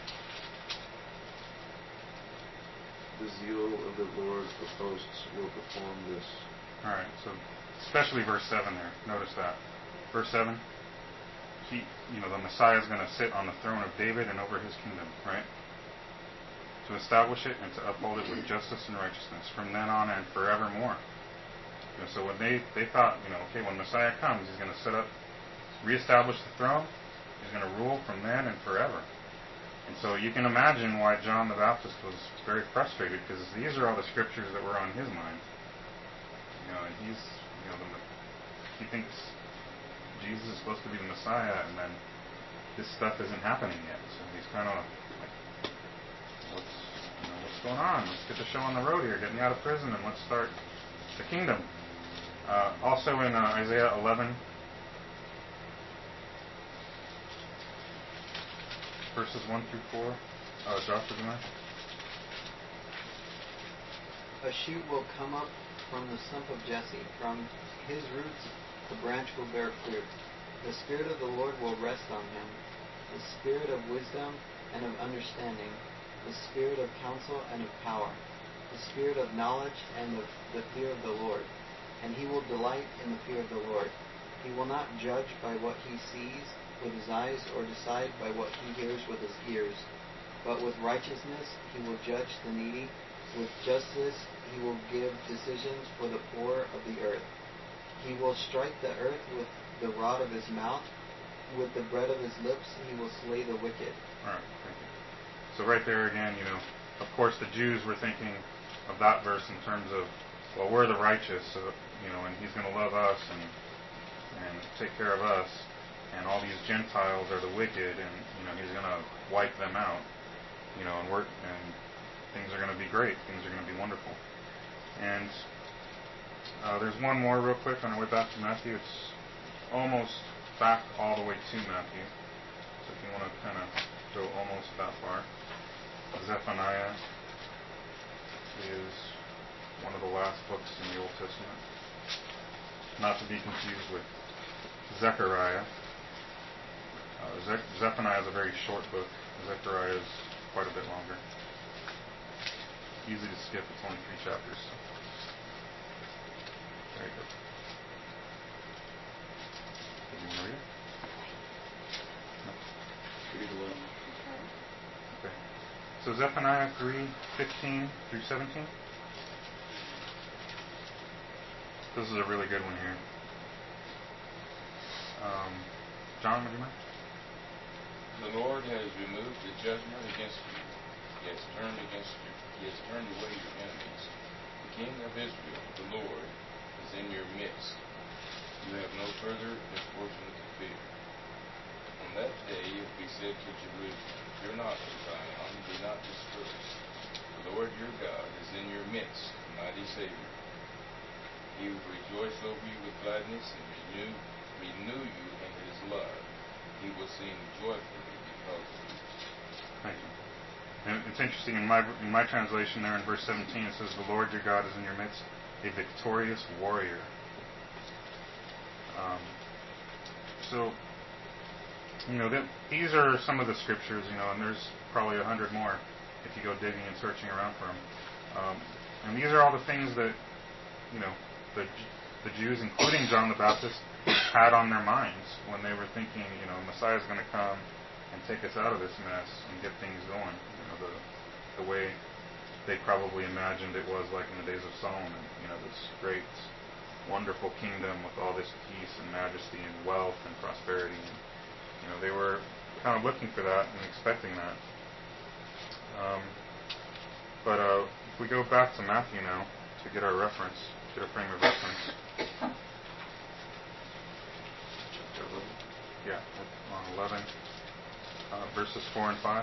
the zeal of the Lord of hosts will perform this. All right, so especially verse seven there. Notice that. Verse seven, he, you know, the Messiah is going to sit on the throne of David and over his kingdom, right? To establish it and to uphold it with justice and righteousness from then on and forevermore. You know, so when they, they thought, you know, okay, when Messiah comes, he's going to set up, reestablish the throne, he's going to rule from then and forever. And so you can imagine why John the Baptist was very frustrated, because these are all the scriptures that were on his mind. You know, and he's, you know, the, he thinks Jesus is supposed to be the Messiah, and then this stuff isn't happening yet. So he's kind of like, what's, you know, what's going on? Let's get the show on the road here. Get me out of prison, and let's start the kingdom. Uh, also in uh, Isaiah eleven, verses one through four. Uh, Josh, would you mind? A shoot will come up from the stump of Jesse. From his roots the branch will bear fruit. The Spirit of the Lord will rest on him, the Spirit of wisdom and of understanding, the Spirit of counsel and of power, the Spirit of knowledge and of the fear of the Lord. And he will delight in the fear of the Lord. He will not judge by what he sees with his eyes, or decide by what he hears with his ears. But with righteousness he will judge the needy. With justice he will give decisions for the poor of the earth. He will strike the earth with the rod of his mouth. With the bread of his lips he will slay the wicked. All right, thank you. So right there again, you know, of course the Jews were thinking of that verse in terms of, well, we're the righteous, so, you know, and he's going to love us and and take care of us, and all these Gentiles are the wicked, and, you know, he's going to wipe them out, you know, and work, and things are going to be great, things are going to be wonderful. And uh, there's one more real quick on our way back to Matthew. It's almost back all the way to Matthew, so if you want to kind of go almost that far. Zephaniah is one of the last books in the Old Testament, not to be confused with Zechariah. Uh, Ze- Zephaniah is a very short book. Zechariah is quite a bit longer. Easy to skip. It's only three chapters. There you go. Did you want to read it? No? Read eleven. Okay. So Zephaniah three fifteen through seventeen. This is a really good one here. Um, John, would you mind? The Lord has removed the judgment against you. He has turned against you. He has turned away your enemies. The King of Israel, the Lord, is in your midst. You have no further misfortune to fear. On that day it will be said to Jerusalem, fear not, O Zion, be not discouraged. The Lord your God is in your midst, a mighty Savior. He will rejoice over you with gladness and renew, renew you in his love. He will sing joyfully because of you. Thank you. And it's interesting, in my in my translation there in verse seventeen, it says, the Lord your God is in your midst, a victorious warrior. Um, so, you know, that, these are some of the scriptures, you know, and there's probably a hundred more if you go digging and searching around for them. Um, and these are all the things that, you know, the the Jews, including John the Baptist, had on their minds when they were thinking, you know, Messiah's going to come and take us out of this mess and get things going, you know, the the way they probably imagined it was like in the days of Solomon, you know, this great, wonderful kingdom with all this peace and majesty and wealth and prosperity. And, you know, they were kind of looking for that and expecting that. Um, but uh, if we go back to Matthew now to get our reference, get a frame of reference. Yeah, on eleven, uh, verses four and five.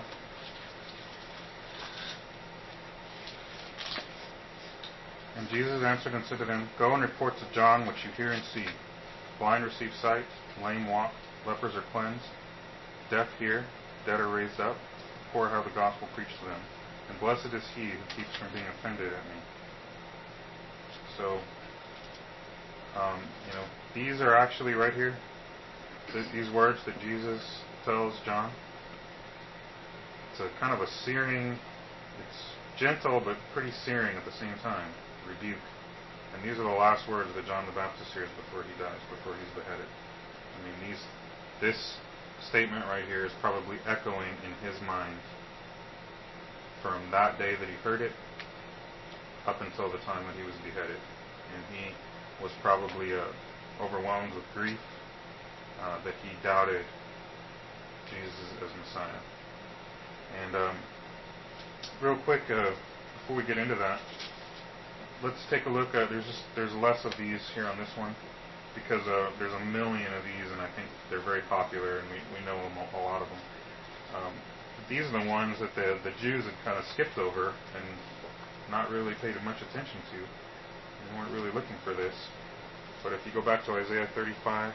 And Jesus answered and said to them, Go and report to John what you hear and see. Blind receive sight, lame walk, lepers are cleansed, deaf hear, dead are raised up, poor have the gospel preached to them. And blessed is he who keeps from being offended at me. So, um, you know, these are actually right here. These words that Jesus tells John. It's a kind of a searing, it's gentle but pretty searing at the same time. Rebuke. And these are the last words that John the Baptist hears before he dies, before he's beheaded. I mean, these, this statement right here is probably echoing in his mind from that day that he heard it up until the time that he was beheaded. And he was probably uh, overwhelmed with grief uh, that he doubted Jesus as Messiah. And um, real quick, uh, before we get into that, let's take a look at, there's just, there's less of these here on this one, because uh, there's a million of these, and I think they're very popular, and we, we know them, a lot of them. Um, these are the ones that the, the Jews had kind of skipped over and not really paid much attention to. They weren't really looking for this. But if you go back to Isaiah thirty-five,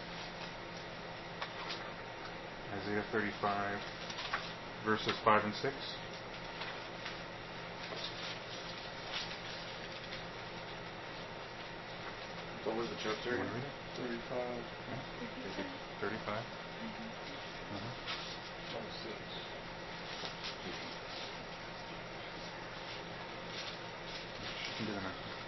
Isaiah thirty-five, verses five and six. What was the chapter? You want to read it? thirty-five. Yeah. thirty-five. Mm-hmm. Mm-hmm. Oh, six. You can do the next one.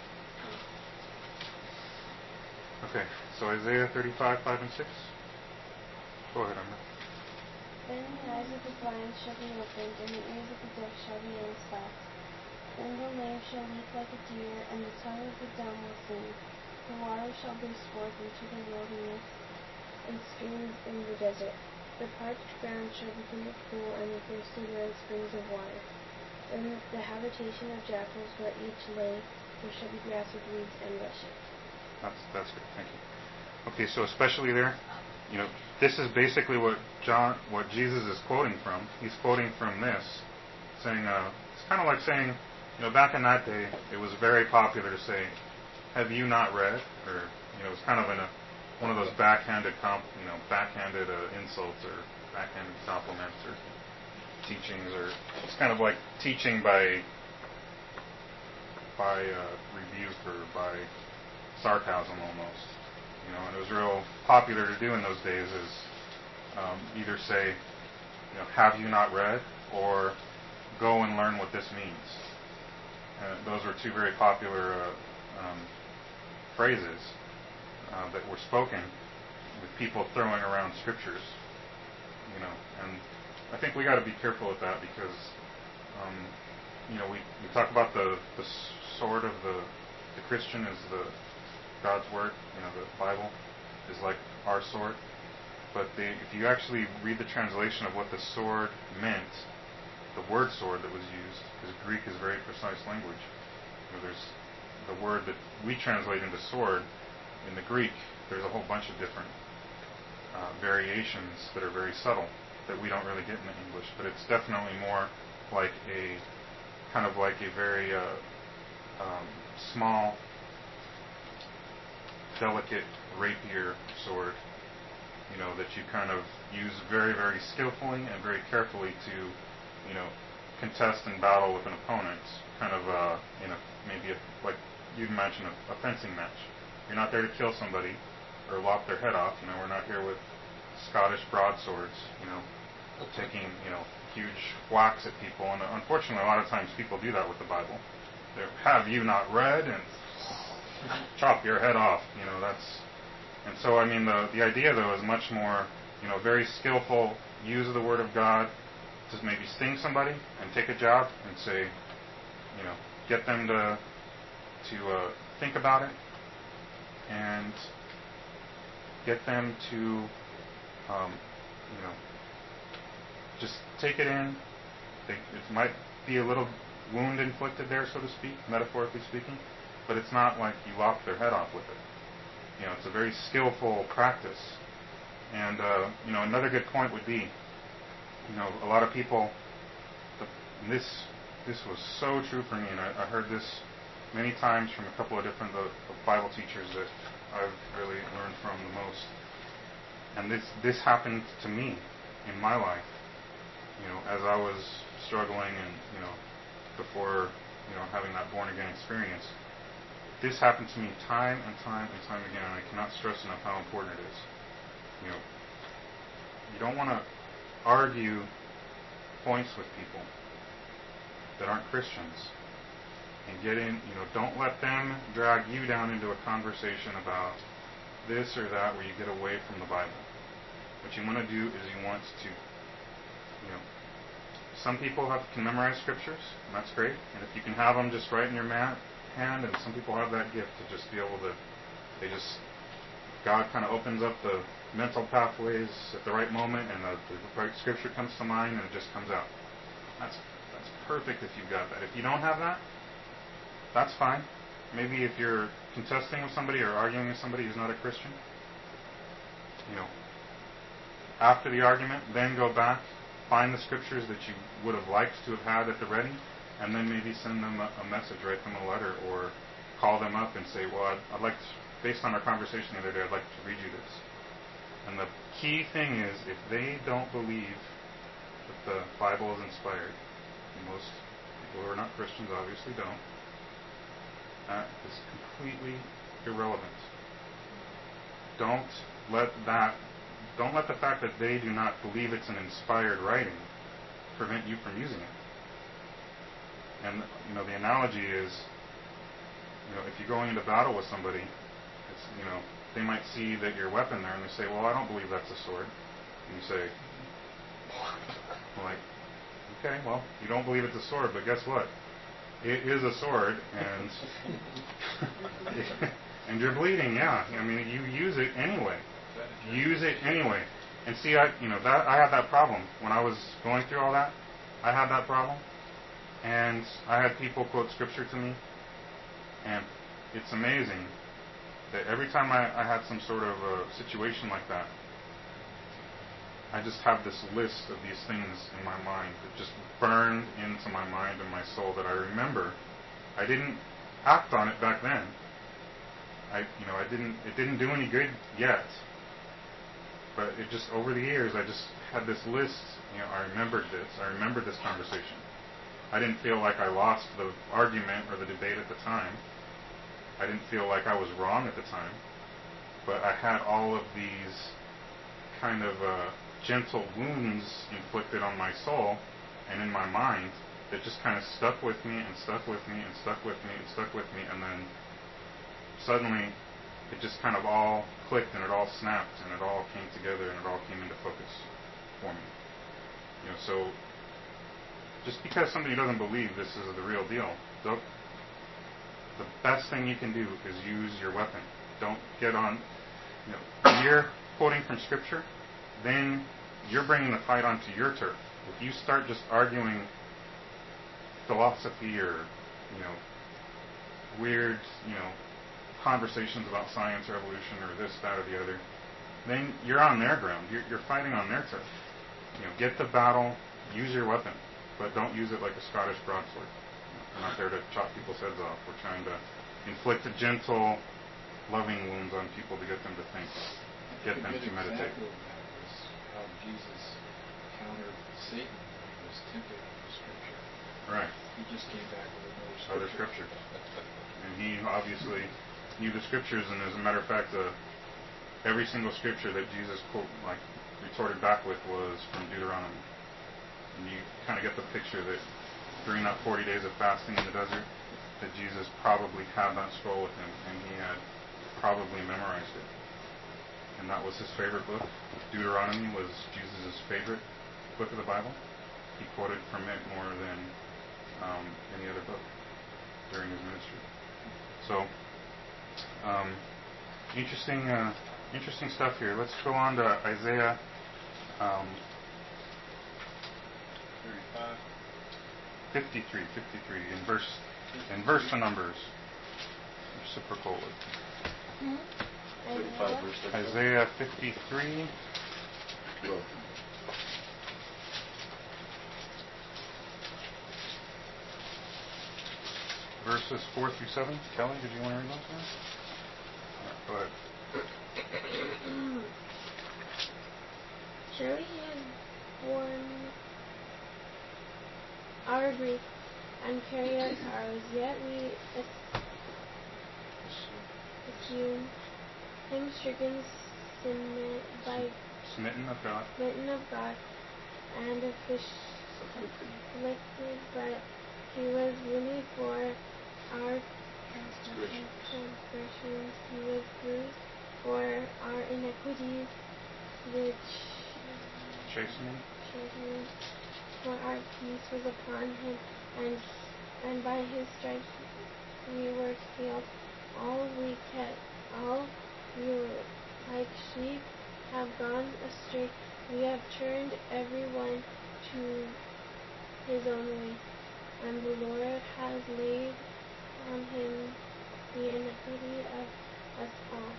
Okay, so Isaiah thirty-five, five and six. Go ahead, Amber. Then the eyes of the blind shall be opened, and the ears of the deaf shall be unstopped. Then the lame shall leap like a deer, and the tongue of the dumb will sing. The water shall burst forth into the wilderness, and streams in the desert. The parched ground shall become a pool, and the thirsty land springs of water. In the habitation of jackals where each lay, there shall be grass with weeds and rushes. That's that's good. Thank you. Okay, so especially there, you know, this is basically what John, what Jesus is quoting from. He's quoting from this, saying, uh, it's kind of like saying, you know, back in that day, it was very popular to say, "Have you not read?" Or, you know, it was kind of in a one of those backhanded, comp, you know, backhanded uh, insults or backhanded compliments or teachings, or it's kind of like teaching by by uh, rebuke or by sarcasm almost, you know. And it was real popular to do in those days is um, either say, you know, "Have you not read?" or "Go and learn what this means." And those were two very popular uh, um, phrases uh, that were spoken with people throwing around scriptures, you know. And I think we got to be careful with that because, um, you know, we, we talk about the, the sword of the the Christian is the God's word, you know, the Bible is like our sword. But the, if you actually read the translation of what the sword meant, the word sword that was used, because Greek is very precise language. You know, there's the word that we translate into sword in the Greek. There's a whole bunch of different uh, variations that are very subtle that we don't really get in the English. But it's definitely more like a kind of like a very uh, um, small, delicate rapier sword, you know, that you kind of use very, very skillfully and very carefully to, you know, contest and battle with an opponent, kind of uh, in a maybe a, like you'd imagine a, a fencing match. You're not there to kill somebody or lop their head off. You know, we're not here with Scottish broadswords, you know, taking, you know, huge whacks at people. And unfortunately, a lot of times people do that with the Bible. They're, "Have you not read?" and chop your head off. You know, that's, and so I mean the the idea though is much more, you know, very skillful use of the Word of God to maybe sting somebody and take a jab and say, you know, get them to to uh, think about it, and get them to, um, you know, just take it in. They, it might be a little wound inflicted there, so to speak, metaphorically speaking, but it's not like you lop their head off with it. You know, it's a very skillful practice. And, uh, you know, another good point would be, you know, a lot of people, the, this this was so true for me, and I, I heard this many times from a couple of different uh, Bible teachers that I've really learned from the most. And this this happened to me in my life, you know, as I was struggling and, you know, before, you know, having that born-again experience. This happened to me time and time and time again, and I cannot stress enough how important it is. You know, you don't want to argue points with people that aren't Christians and get in, you know, don't let them drag you down into a conversation about this or that where you get away from the Bible. What you want to do is you want to, you know, some people have can memorize scriptures, and that's great. And if you can have them just right in your ma- hand, and some people have that gift to just be able to, they just, God kind of opens up the mental pathways at the right moment, and the, the right scripture comes to mind, and it just comes out. That's that's perfect if you've got that. If you don't have that, that's fine. Maybe if you're contesting with somebody or arguing with somebody who's not a Christian, you know, after the argument, then go back, find the scriptures that you would have liked to have had at the ready, and then maybe send them a, a message, write them a letter, or call them up and say, well, I'd, I'd like to, based on our conversation the other day, I'd like to read you this. And the key thing is, if they don't believe that the Bible is inspired, and most people who are not Christians obviously don't, that is completely irrelevant. Don't let that, don't let the fact that they do not believe it's an inspired writing prevent you from using it. And, you know, the analogy is, you know, if you're going into battle with somebody, it's, you know, they might see that your weapon there and they say, well, I don't believe that's a sword. And you say, like, okay, well, you don't believe it's a sword, but guess what? It is a sword, and and you're bleeding, yeah. I mean, you use it anyway. Use it anyway. And see, I, you know, that I had that problem when I was going through all that. I had that problem, and I had people quote scripture to me, and it's amazing that every time I, I had some sort of a situation like that, I just have this list of these things in my mind that just burned into my mind and my soul that I remember. I didn't act on it back then. I, you know, I didn't. It didn't do any good yet. But it just over the years, I just had this list. You know, I remembered this. I remembered this conversation. I didn't feel like I lost the argument or the debate at the time. I didn't feel like I was wrong at the time. But I had all of these kind of uh, gentle wounds inflicted on my soul and in my mind that just kind of stuck with me and stuck with me and stuck with me and stuck with me, and then suddenly it just kind of all clicked and it all snapped and it all came together and it all came into focus for me. You know, so just because somebody doesn't believe this is the real deal, don't, the best thing you can do is use your weapon. Don't get on, you know, when you're quoting from Scripture, then you're bringing the fight onto your turf. If you start just arguing philosophy or, you know, weird, you know, conversations about science or evolution or this, that, or the other, then you're on their ground. You're, you're fighting on their turf. You know, get the battle, use your weapon, but don't use it like a Scottish broadsword. You know, we're not there to chop people's heads off. We're trying to inflict a gentle, loving wounds on people to get them to think, get them to meditate. A good example of that was how Jesus countered Satan when he was tempted under Scripture. Right. He just came back with another Other Scripture. Scripture. And he obviously knew the Scriptures, and as a matter of fact, uh, every single Scripture that Jesus quote, like retorted back with was from Deuteronomy. And you kind of get the picture that during that forty days of fasting in the desert, that Jesus probably had that scroll with him, and he had probably memorized it. And that was his favorite book. Deuteronomy was Jesus' favorite book of the Bible. He quoted from it more than um, any other book. during his ministry. So, um, interesting, uh, interesting stuff here. Let's go on to Isaiah um, thirty-five. fifty-three, fifty-three, in verse, in verse to Numbers, reciprocal. Hmm? thirty-five, verse thirty-five. Isaiah fifty-three. Well, Verses four through seven. Kelly, did you want to read those ones? All right, go ahead. Surely he has borne our grief and carried our sorrows, yet we assume him stricken, smitten by Smitten of God. smitten of God, and afflicted, but he was wounded for our transgressions, he was bruised for our iniquities, which Chastening. chastened for our peace was upon him, and and by his stripes we were healed. All we kept, all we like sheep have gone astray. We have turned everyone to his own way, and the Lord has laid on him the iniquity of us all.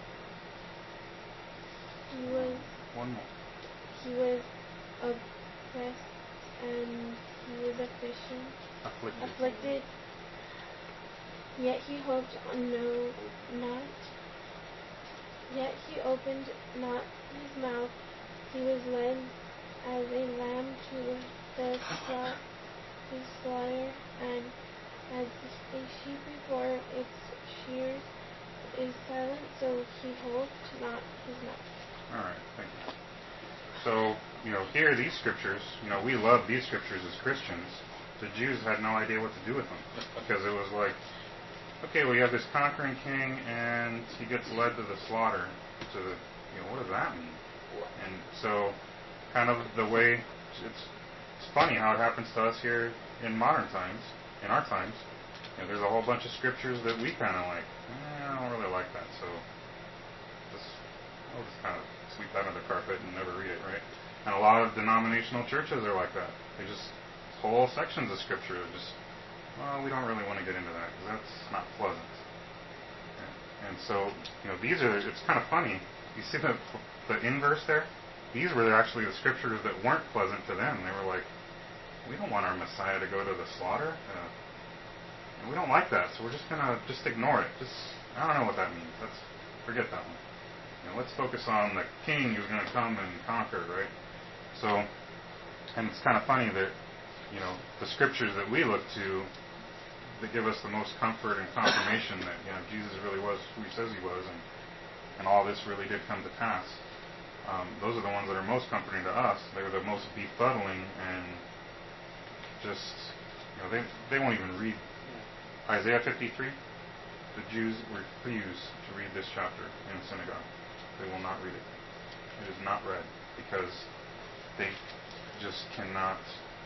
He was One more. he was oppressed and he was afflicted, Afflicted. afflicted. Yet he hoped no not. Yet he opened not his mouth. He was led as a lamb to the slaughter, to slaughter, and as a sheep before its shears is silent, so he hoped not his mouth. All right, thank you. So, you know, here these scriptures, you know, we love these scriptures as Christians. The Jews had no idea what to do with them because it was like, okay, we have this conquering king and he gets led to the slaughter. To the, you know, what does that mean? And so, kind of the way it's it's funny how it happens to us here in modern times, in our times. You know, there's a whole bunch of scriptures that we kind of like. Eh, I don't really like that, so just I'll just kind of sweep that under the carpet and never read it, right? And a lot of denominational churches are like that. They just whole sections of scripture are just, well, we don't really want to get into that because that's not pleasant. And so, you know, these are, it's kind of funny. You see the the inverse there? These were actually the scriptures that weren't pleasant to them. They were like, we don't want our Messiah to go to the slaughter. Uh, and we don't like that, so we're just going to just ignore it. Just, I don't know what that means. Let's forget that one. You know, let's focus on the king who's going to come and conquer, right? So, and it's kind of funny that, you know, the scriptures that we look to that give us the most comfort and confirmation that, you know, Jesus really was who he says he was, and, and all this really did come to pass. Um, those are the ones that are most comforting to us. They're the most befuddling, and just, you know, they they won't even read Isaiah fifty-three. The Jews refuse to read this chapter in synagogue. They will not read it. It is not read because they just cannot.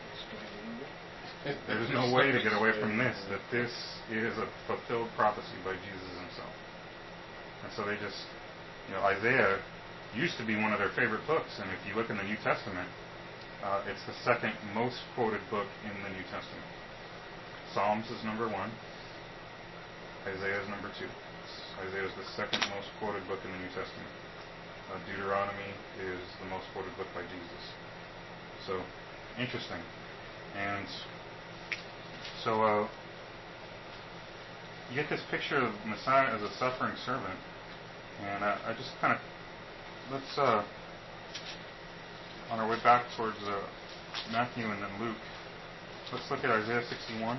There's no way to get away from this, that this is a fulfilled prophecy by Jesus himself. And so they just, you know, Isaiah used to be one of their favorite books, and if you look in the New Testament, uh, it's the second most quoted book in the New Testament. Psalms is number one. Isaiah is number two. Isaiah is the second most quoted book in the New Testament. Uh, Deuteronomy is the most quoted book by Jesus. So, interesting. And so uh, you get this picture of Messiah as a suffering servant, and uh, I just kind of let's uh, on our way back towards uh, Matthew and then Luke. Let's look at Isaiah sixty-one.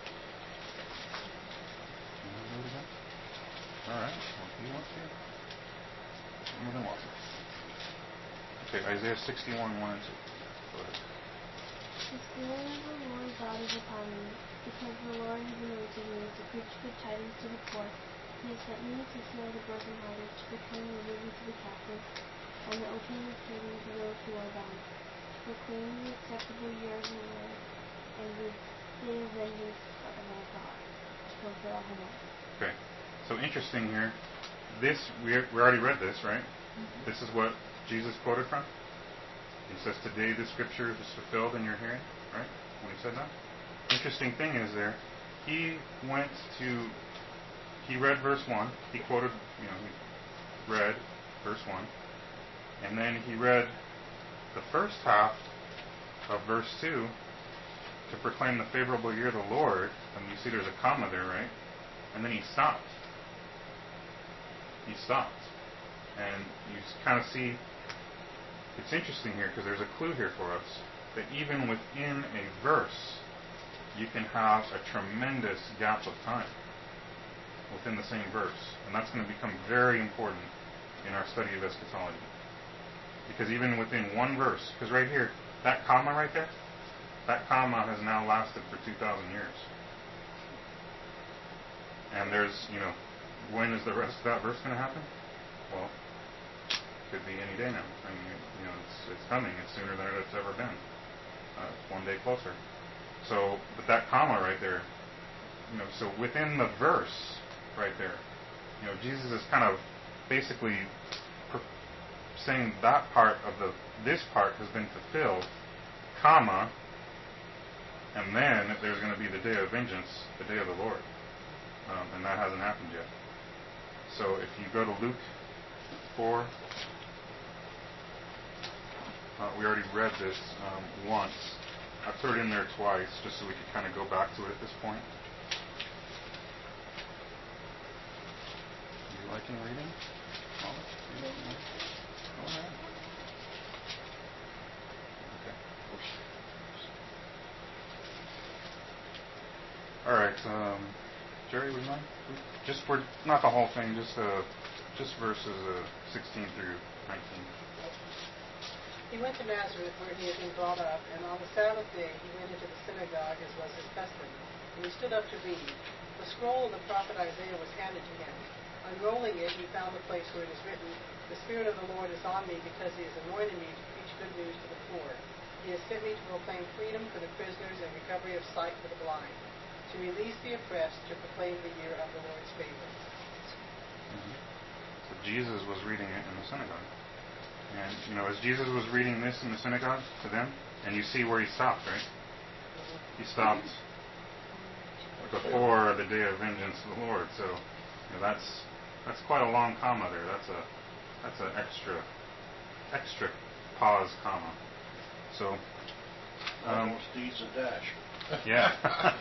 All right. Well, if he wants to, more than welcome. Okay, Isaiah sixty-one, one and two. Go ahead. The Spirit of the Lord God is upon me, because the Lord has anointed me to preach good tidings to the poor. He has sent me to heal the brokenhearted, to proclaim liberty to the captives, and the opening of prison to those who are bound, to proclaim the acceptable year of the Lord, and the day of vengeance of our God, come for all who want. Okay. So interesting here. This, we, we already read this, right? Mm-hmm. This is what Jesus quoted from. He says, today the scripture is fulfilled in your hearing, right? When he said that. Interesting thing is there, he went to, he read verse one. He quoted, you know, he read verse one. And then he read the first half of verse two to proclaim the favorable year of the Lord. And you see there's a comma there, right? And then he stopped. He stopped. And you kind of see, it's interesting here because there's a clue here for us that even within a verse, you can have a tremendous gap of time within the same verse. And that's going to become very important in our study of eschatology. Because even within one verse, because right here, that comma right there, that comma has now lasted for two thousand years. And there's, you know, when is the rest of that verse going to happen? Well, could be any day now. I mean, you know, it's it's coming. It's sooner than it's ever been. Uh, it's one day closer. So, but that comma right there, you know, so within the verse right there, you know, Jesus is kind of basically per- saying that part of the, this part has been fulfilled, comma, and then there's going to be the day of vengeance, the day of the Lord. Um, and that hasn't happened yet. So if you go to Luke four, uh, we already read this um, once. I put it in there twice just so we could kind of go back to it at this point. You liking reading? All yeah. Go ahead. Okay. All right. Um, Jerry, would you mind? Just for not the whole thing, just uh, just verses uh, sixteen through nineteen. He went to Nazareth, where he had been brought up, and on the Sabbath day he went into the synagogue, as was his custom. And he stood up to read. The scroll of the prophet Isaiah was handed to him. Unrolling it, he found the place where it is written, "The Spirit of the Lord is on me, because he has anointed me to preach good news to the poor. He has sent me to proclaim freedom for the prisoners and recovery of sight for the blind, to release the oppressed, to proclaim the year of the Lord's favor." Mm-hmm. So Jesus was reading it in the synagogue. And, you know, as Jesus was reading this in the synagogue to them, and you see where he stopped, right? He stopped before the day of vengeance of the Lord. So, you know, that's that's quite a long comma there. That's a that's an extra extra pause comma. So, um, almost needs a dash. Yeah.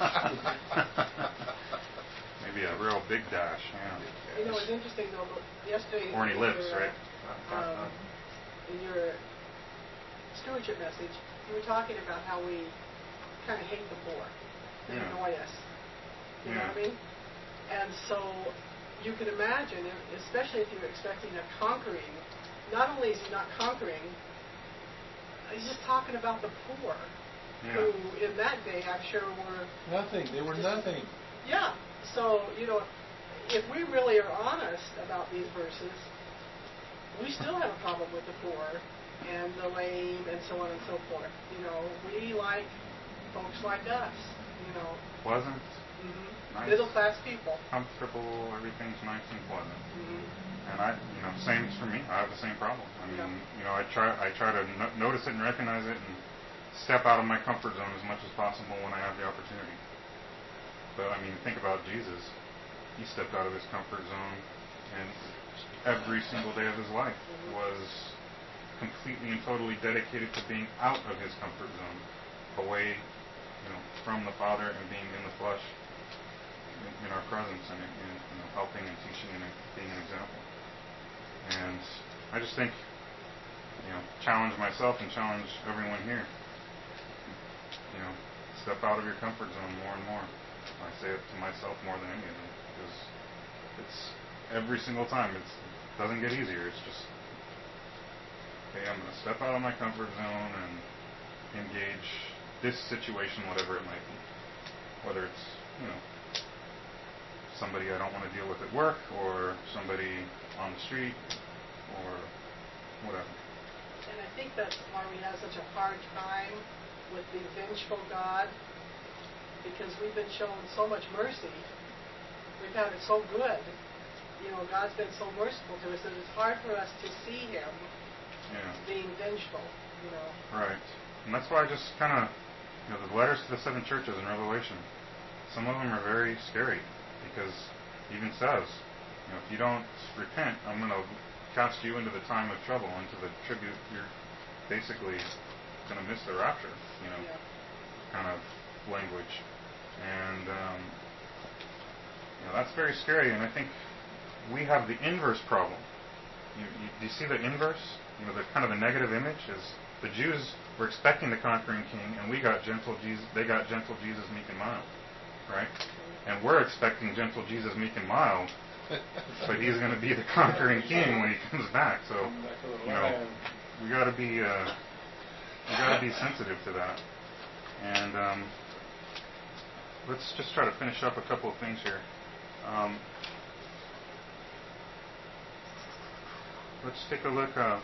Maybe a real big dash. Yeah. You know, it's interesting though. Yesterday, or when he lives, your, right? Um, in your stewardship message, you were talking about how we kind of hate the poor. They yeah. annoy us. You yeah. know what I mean? And so you can imagine, especially if you're expecting a conquering, not only is he not conquering, he's just talking about the poor, yeah. who in that day I'm sure were... Nothing. They were nothing. Yeah. So, you know, if we really are honest about these verses, we still have a problem with the poor and the lame and so on and so forth. You know, we like folks like us, you know. Pleasant. Mm-hmm. Nice. Middle class people. Comfortable, everything's nice and pleasant. Mm-hmm. And I, you know, same as for me. I have the same problem. I mean, yeah. you know, I try, I try to no- notice it and recognize it and step out of my comfort zone as much as possible when I have the opportunity. But I mean, think about Jesus. He stepped out of his comfort zone, and every single day of his life was completely and totally dedicated to being out of his comfort zone, away, you know, from the Father and being in the flesh, in, in our presence, and, and you know, helping and teaching and being an example. And I just think, you know, challenge myself and challenge everyone here. You know, step out of your comfort zone more and more. I say it to myself more than any of them, because it's every single time. It's, it doesn't get easier. It's just, okay, I'm going to step out of my comfort zone and engage this situation, whatever it might be. Whether it's, you know, somebody I don't want to deal with at work, or somebody on the street, or whatever. And I think that's why we have such a hard time with the vengeful God, because we've been shown so much mercy we found it so good. You know, God's been so merciful to us that it's hard for us to see Him Yeah. being vengeful, you know. Right. And that's why I just kind of, you know, the letters to the seven churches in Revelation, some of them are very scary because it even says, you know, if you don't repent, I'm going to cast you into the time of trouble, into the tribute. You're basically going to miss the rapture, you know, Yeah. kind of language. And, um, you know, that's very scary. And I think we have the inverse problem. You, you, do you see the inverse? You know, the kind of a negative image is the Jews were expecting the conquering king, and we got gentle Jesus. They got gentle Jesus, meek and mild, right? And we're expecting gentle Jesus, meek and mild, but he's going to be the conquering king when he comes back. So, you know, we got to be uh, we got to be sensitive to that. And um, let's just try to finish up a couple of things here. Um, let's take a look. Uh,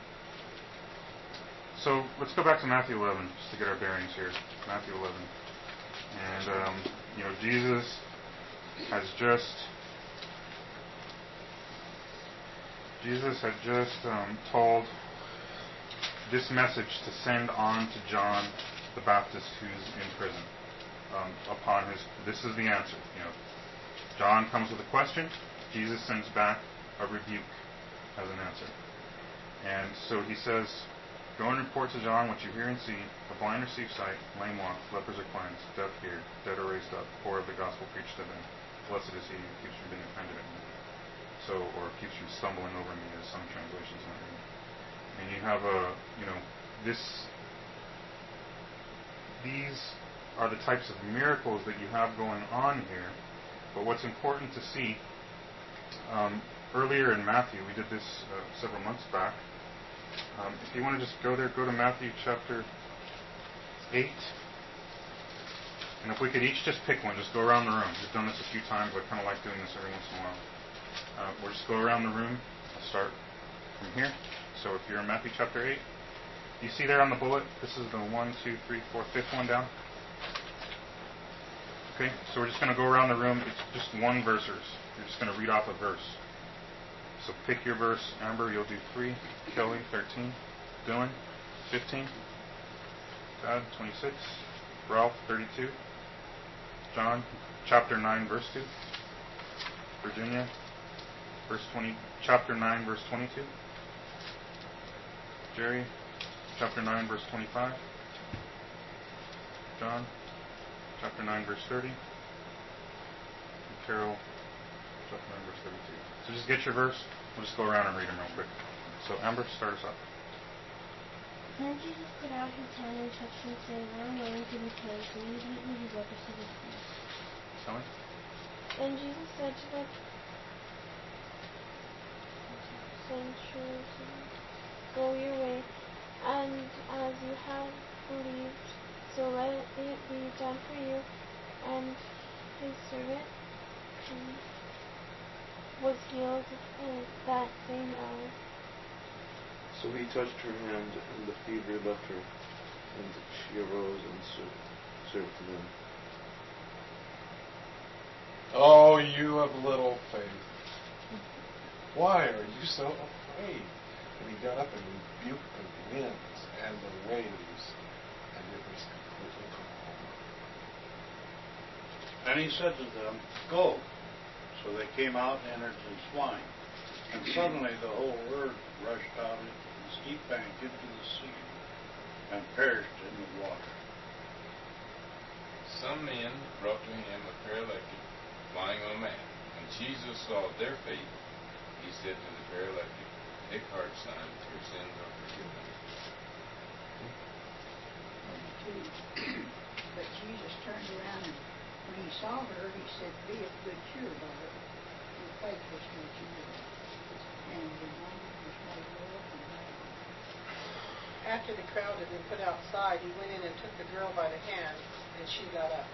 so let's go back to Matthew eleven just to get our bearings here. Matthew eleven, and um, you know, Jesus has just Jesus had just um, told this message to send on to John the Baptist, who's in prison. Um, upon his, this is the answer. You know, John comes with a question. Jesus sends back a rebuke as an answer. And so he says, "Go and report to John what you hear and see: the blind receive sight, lame walk, lepers are cleansed, deaf hear, dead are raised up, poor of the gospel preached to them. Blessed is he who keeps from being offended at me." So, or keeps from stumbling over me, as some translations might read. And you have a, you know, this. These are the types of miracles that you have going on here. But what's important to see, um, earlier in Matthew, we did this uh, several months back. Um, if you want to just go there, go to Matthew chapter eight. And if we could each just pick one, just go around the room. We've done this a few times. I kind of like doing this every once in a while. Uh, we'll just go around the room. I'll start from here. So if you're in Matthew chapter eight, you see there on the bullet, this is the one, two, three, four, fifth one down. Okay, so we're just going to go around the room. It's just one versers. You're just going to read off a verse. So pick your verse. Amber, you'll do three. Kelly, thirteen. Dylan, fifteen. Dad, twenty-six. Ralph, thirty-two. John, chapter nine, verse two. Virginia, verse twenty. Chapter nine, verse twenty-two. Jerry, chapter nine, verse twenty-five. John, chapter nine, verse thirty. And Carol, chapter nine, verse thirty-two. So just get your verse. We'll just go around and read them real quick. So Amber, start us off. Then Jesus put out his hand and touched him, saying, "I am willing to be cleansed." Immediately his leprosy was ceased. Kelly? Then Jesus said to the centurion, "Go your way, and as you have believed, so let it be done for you." And his servant um, was healed in that same hour. So he touched her hand, and the fever left her, and she arose and served, served them. Oh, you of little faith. Why are you so afraid? And he got up and rebuked the winds and the waves, and it was completely calm. And he said to them, "Go." So they came out and entered the swine. And suddenly the whole herd rushed out into the steep bank into the sea and perished in the water. Some men brought to him a paralytic lying on a mat. When Jesus saw their faith, he said to the paralytic, "Take heart, son, your sins are forgiven." But Jesus turned around, and when he saw her, he said, "Be of good cheer, daughter. Your faith has made you well." And the woman was made well from that hour. After the crowd had been put outside, he went in and took the girl by the hand, and she got up.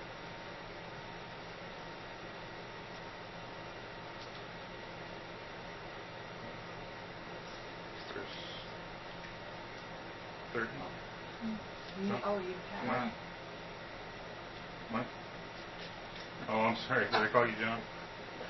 Verse thirty. You, oh, you can. Mike? Mike? Oh, I'm sorry. Did I call you John?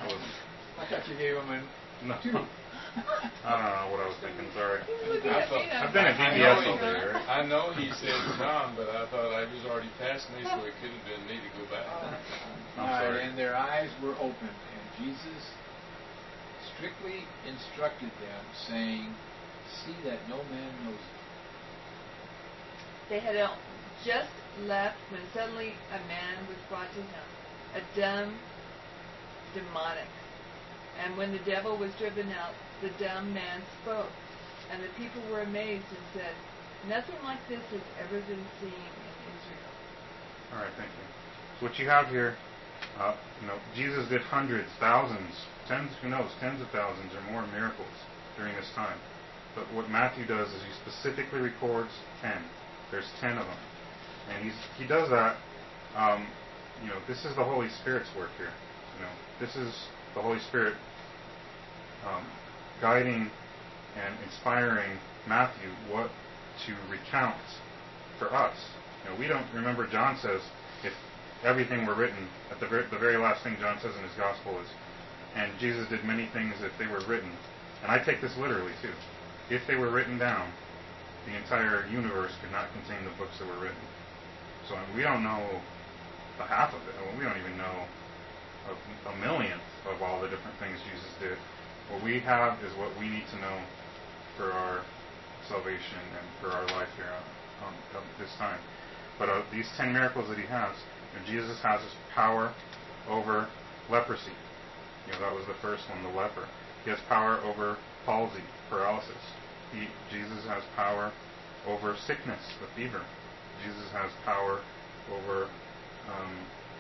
I was. I thought you gave him a No. two. I don't know what I was thinking. Sorry. I thought, I've been at I D B S know all he- day, right? I know he said John, but I thought I was already past me, so it couldn't have been me to go back. I'm All right, sorry. and their eyes were opened, and Jesus strictly instructed them, saying, "See that no man knows it." They had uh, just left when suddenly a man was brought to him, a dumb demonic. And when the devil was driven out, the dumb man spoke. And the people were amazed and said, "Nothing like this has ever been seen in Israel." All right, thank you. So what you have here, uh, you know, Jesus did hundreds, thousands, tens, who knows, tens of thousands or more miracles during this time. But what Matthew does is he specifically records ten. There's ten of them, and he's he does that. Um, you know, this is the Holy Spirit's work here. You know, this is the Holy Spirit um, guiding and inspiring Matthew what to recount for us. You know, we don't remember. John says, if everything were written, at the very, the very last thing John says in his gospel is, and Jesus did many things if they were written. And I take this literally too. If they were written down, the entire universe could not contain the books that were written. So I mean, we don't know the half of it. I mean, we don't even know a, a millionth of all the different things Jesus did. What we have is what we need to know for our salvation and for our life here on, on, on this time. But uh, these ten miracles that he has, you know, Jesus has his power over leprosy. You know, that was the first one, the leper. He has power over palsy, paralysis. He, Jesus has power over sickness, the fever. Jesus has power over um,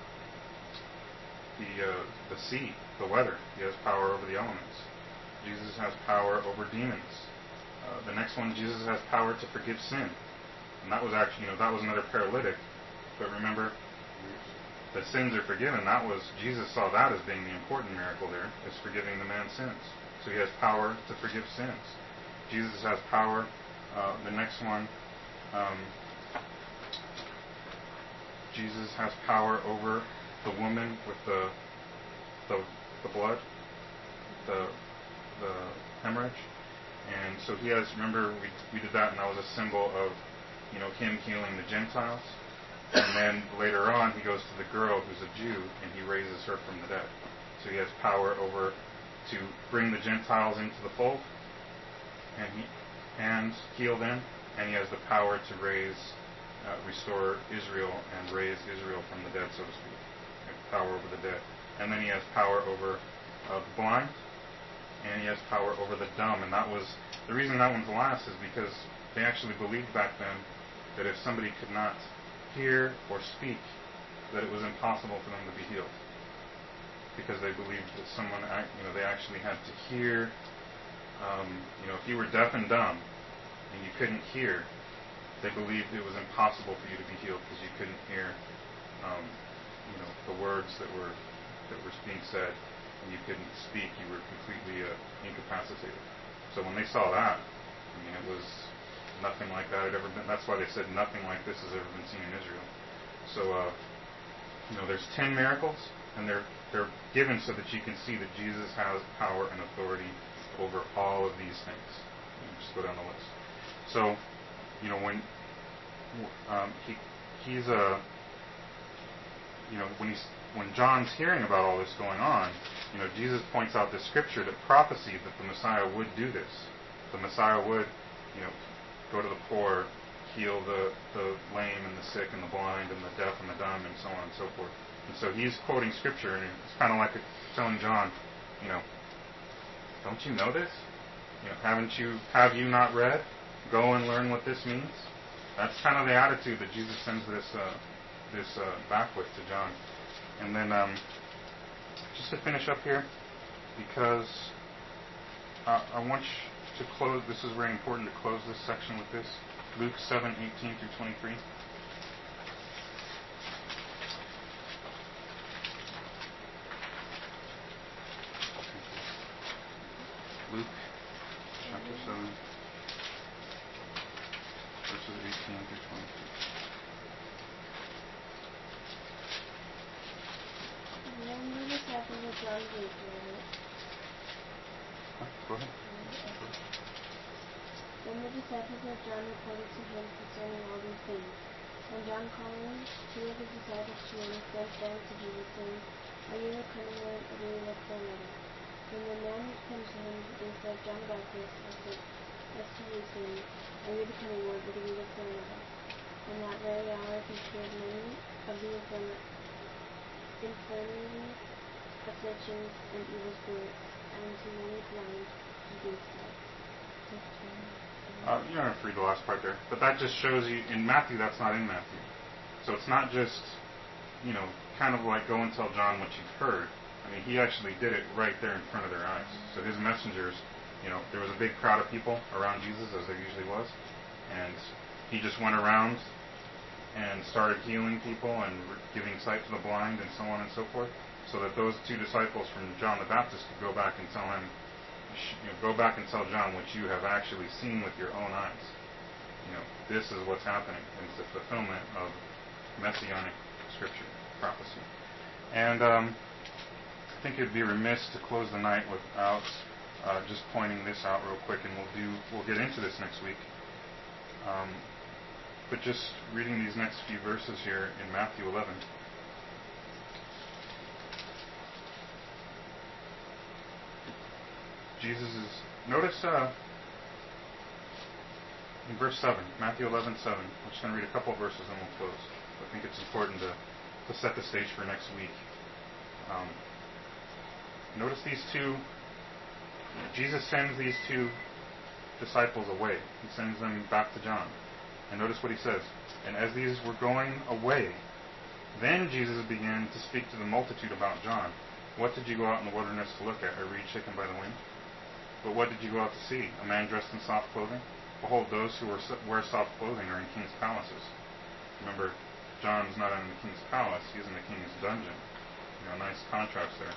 the uh, the sea, the weather. He has power over the elements. Jesus has power over demons. Uh, the next one, Jesus has power to forgive sin. And that was actually, you know, that was another paralytic. But remember, the sins are forgiven. That was, Jesus saw that as being the important miracle there, is forgiving the man's sins. So he has power to forgive sins. Jesus has power. Uh, the next one, um, Jesus has power over the woman with the the, the blood, the the hemorrhage, and so he has. Remember, we we did that, and that was a symbol of, you know, him healing the Gentiles. And then later on, he goes to the girl who's a Jew, and he raises her from the dead. So he has power over to bring the Gentiles into the fold, and he and heal them, and he has the power to raise, uh, restore Israel and raise Israel from the dead, so to speak. He has power over the dead, and then he has power over uh, the blind, and he has power over the dumb. And that was the reason that one's last is because they actually believed back then that if somebody could not hear or speak, that it was impossible for them to be healed, because they believed that someone, you know, they actually had to hear. Um, you know, if you were deaf and dumb and you couldn't hear, they believed it was impossible for you to be healed because you couldn't hear, um, you know, the words that were that were being said, and you couldn't speak. You were completely uh, incapacitated. So when they saw that, I mean, it was nothing like that had ever been. That's why they said nothing like this has ever been seen in Israel. So, uh, you know, there's ten miracles, and they're they're given so that you can see that Jesus has power and authority over all of these things. You just go down the list. So, you know, when um, he he's a, you know, when he's when John's hearing about all this going on, you know, Jesus points out this scripture that prophesied that the Messiah would do this. The Messiah would, you know, go to the poor, heal the, the lame and the sick and the blind and the deaf and the dumb and so on and so forth. And so he's quoting scripture, and it's kind of like telling John, you know, don't you know this? You know, haven't you, have you not read? Go and learn what this means. That's kind of the attitude that Jesus sends this uh, this uh, back with to John. And then um, just to finish up here, because uh, I want you to close, this is very important to close this section with this, Luke seven, eighteen through twenty-three. Luke chapter seven, verses eighteen through twenty-three. Then the disciples of John came to him disciples of John reported to him concerning all these things. And John, calling two of his disciples to him, sent them to Jesus, saying, Are you the coming one, or do we look for another? When the men had come to him, they said, John the Baptist has sent us to you, saying, Are you the coming one, or do we look for another? In that very hour he cured many of the infirm- infirmities, afflictions, and evil spirits, and to many blind he gave sight. Uh, you don't have to read the last part there, but that just shows you, in Matthew, that's not in Matthew. So it's not just, you know, kind of like go and tell John what you've heard. I mean, he actually did it right there in front of their eyes. So his messengers, you know, there was a big crowd of people around Jesus, as there usually was, and he just went around and started healing people and giving sight to the blind and so on and so forth, so that those two disciples from John the Baptist could go back and tell him, you know, go back and tell John what you have actually seen with your own eyes. You know, this is what's happening. It's the fulfillment of messianic scripture, prophecy. And um, I think it would be remiss to close the night without uh, just pointing this out real quick, and we'll do we'll get into this next week. Um, but just reading these next few verses here in Matthew eleven. Jesus is, notice uh, in verse seven, Matthew eleven seven. I'm just going to read a couple of verses and we'll close. I think it's important to, to set the stage for next week. Um, notice these two, Jesus sends these two disciples away. He sends them back to John. And notice what he says. And as these were going away, then Jesus began to speak to the multitude about John. What did you go out in the wilderness to look at? A reed shaken by the wind? But what did you go out to see? A man dressed in soft clothing? Behold, those who wear soft clothing are in king's palaces. Remember, John's not in the king's palace, he's in the king's dungeon. You know, nice contrast there.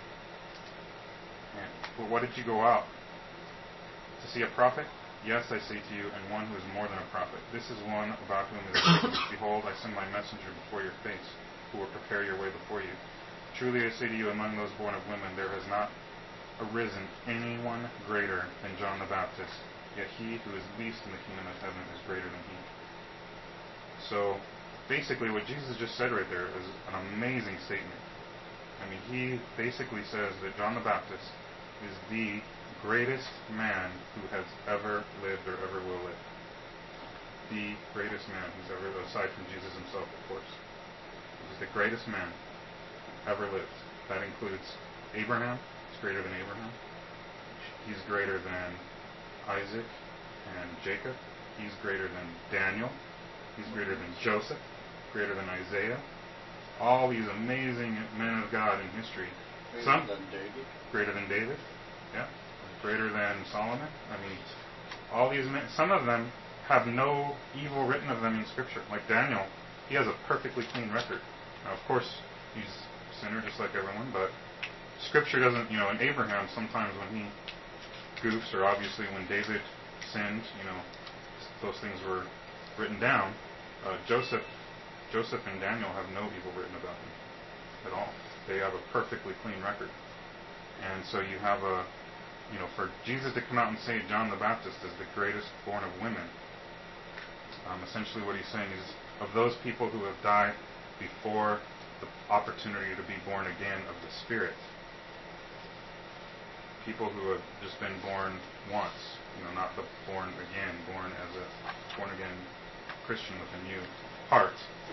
And, but what did you go out? To see a prophet? Yes, I say to you, and one who is more than a prophet. This is one about whom it is written, Behold, I send my messenger before your face, who will prepare your way before you. Truly I say to you, among those born of women, there has not arisen anyone greater than John the Baptist, yet he who is least in the kingdom of heaven is greater than he. So, basically what Jesus just said right there is an amazing statement. I mean, he basically says that John the Baptist is the greatest man who has ever lived or ever will live. The greatest man who's ever, aside from Jesus himself, of course. He's the greatest man ever lived. That includes Abraham. He's greater than Abraham. He's greater than Isaac and Jacob. He's greater than Daniel. He's greater than Joseph. Greater than Isaiah. All these amazing men of God in history. Greater Some than David. Greater than David. Yeah. Greater than Solomon. I mean, all these men, some of them have no evil written of them in Scripture. Like Daniel, he has a perfectly clean record. Now, of course, he's a sinner just like everyone, but Scripture doesn't, you know, in Abraham, sometimes when he goofs, or obviously when David sinned, you know, those things were written down. Uh, Joseph, Joseph and Daniel have no evil written about them at all. They have a perfectly clean record. And so you have a, you know, for Jesus to come out and say John the Baptist is the greatest born of women, um, essentially what he's saying is, of those people who have died before the opportunity to be born again of the Spirit, people who have just been born once, you know, not the born again, born as a born again Christian with a new heart.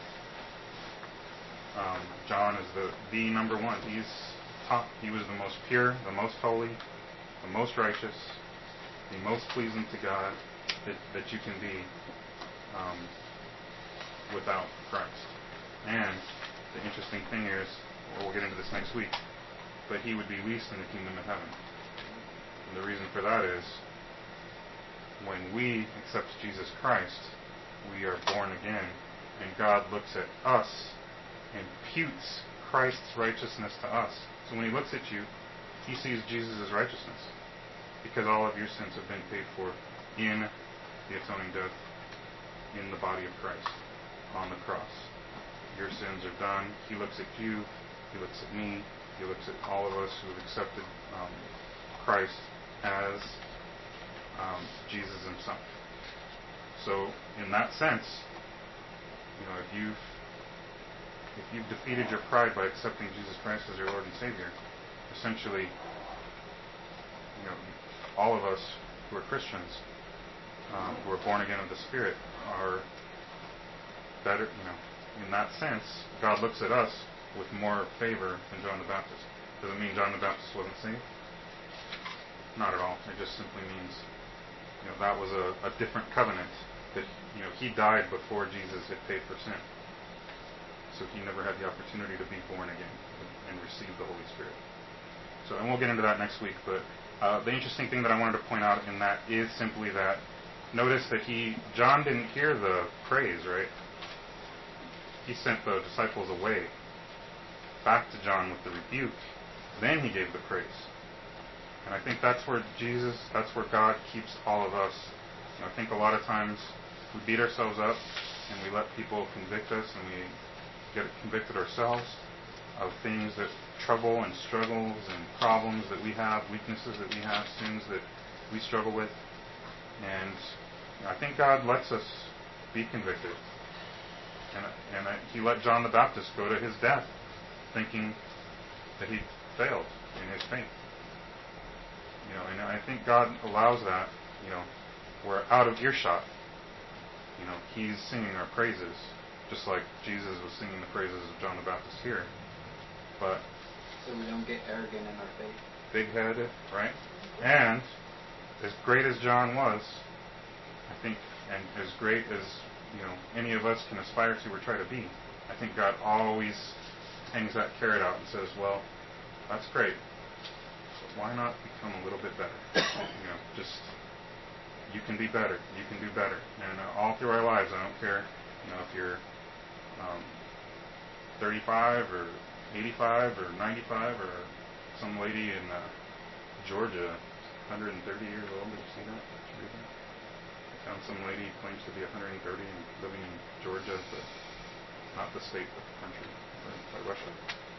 Um, John is the, the number one. He's top. He was the most pure, the most holy, the most righteous, the most pleasing to God that, that you can be um, without Christ. And the interesting thing is, well, we'll get into this next week, but he would be least in the kingdom of heaven. And the reason for that is, when we accept Jesus Christ, we are born again, and God looks at us and imputes Christ's righteousness to us. So when he looks at you, he sees Jesus' righteousness, because all of your sins have been paid for in the atoning death in the body of Christ on the cross. Your sins are done. He looks at you. He looks at me. He looks at all of us who have accepted um, Christ as um, Jesus himself. So in that sense, you know, if you've if you've defeated your pride by accepting Jesus Christ as your Lord and Savior, essentially, you know, all of us who are Christians, um, who are born again of the Spirit, are better, you know, in that sense, God looks at us with more favor than John the Baptist. Does it mean John the Baptist wasn't saved? Not at all. It just simply means, you know, that was a, a different covenant. That, you know, he died before Jesus had paid for sin. So he never had the opportunity to be born again and receive the Holy Spirit. So, and we'll get into that next week, but uh, the interesting thing that I wanted to point out in that is simply that, notice that he, John didn't hear the praise, right? He sent the disciples away, back to John with the rebuke. Then he gave the praise. And I think that's where Jesus, that's where God keeps all of us. You know, I think a lot of times we beat ourselves up and we let people convict us, and we get convicted ourselves of things that trouble and struggles and problems that we have, weaknesses that we have, sins that we struggle with. And I think God lets us be convicted. And, and I, he let John the Baptist go to his death thinking that he failed in his faith. You know, and I think God allows that. You know, we're out of earshot. You know, he's singing our praises, just like Jesus was singing the praises of John the Baptist here. But so we don't get arrogant in our faith. Big-headed, right? And as great as John was, I think, and as great as, you know, any of us can aspire to or try to be, I think God always hangs that carrot out and says, well, that's great, but why not become a little bit better? You know, just, you can be better. You can do better. And uh, all through our lives, I don't care, you know, if you're um, thirty-five or eighty-five or ninety-five, or some lady in uh, Georgia, one hundred thirty years old. Did you see that? Did you read that? I found some lady who claims to be one hundred thirty and living in Georgia, but not the state, but the country, by Russia.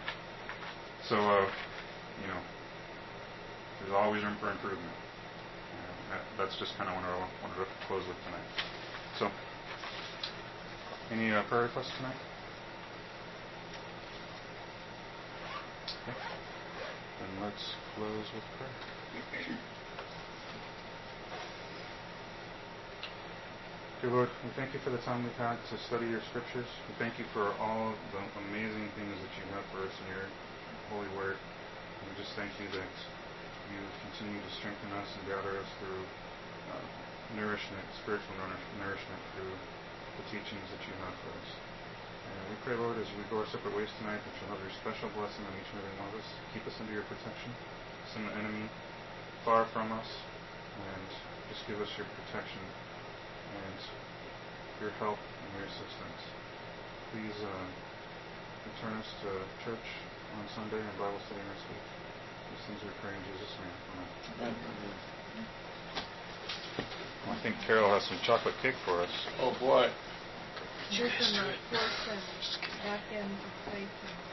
So, uh, you know, there's always room for improvement. Uh, that, that's just kind of what I wanted to close with tonight. So, any uh, prayer requests tonight? Okay. Then let's close with prayer. Dear Lord, we thank you for the time we've had to study your scriptures. We thank you for all the amazing things that you have for us in your holy word. And we just thank you that you continue to strengthen us and gather us through uh, nourishment, spiritual nourishment through the teachings that you have for us. And we pray, Lord, as we go our separate ways tonight, that you'll have your special blessing on each and every one of us. Keep us under your protection. Send the enemy far from us, and just give us your protection and your help and your assistance. Please uh, return us to church on Sunday and Bible study next week. These things we pray in Jesus' name. Amen. Amen. I think Carol has some chocolate cake for us. Oh boy. Here's some uh, pork and back end bacon.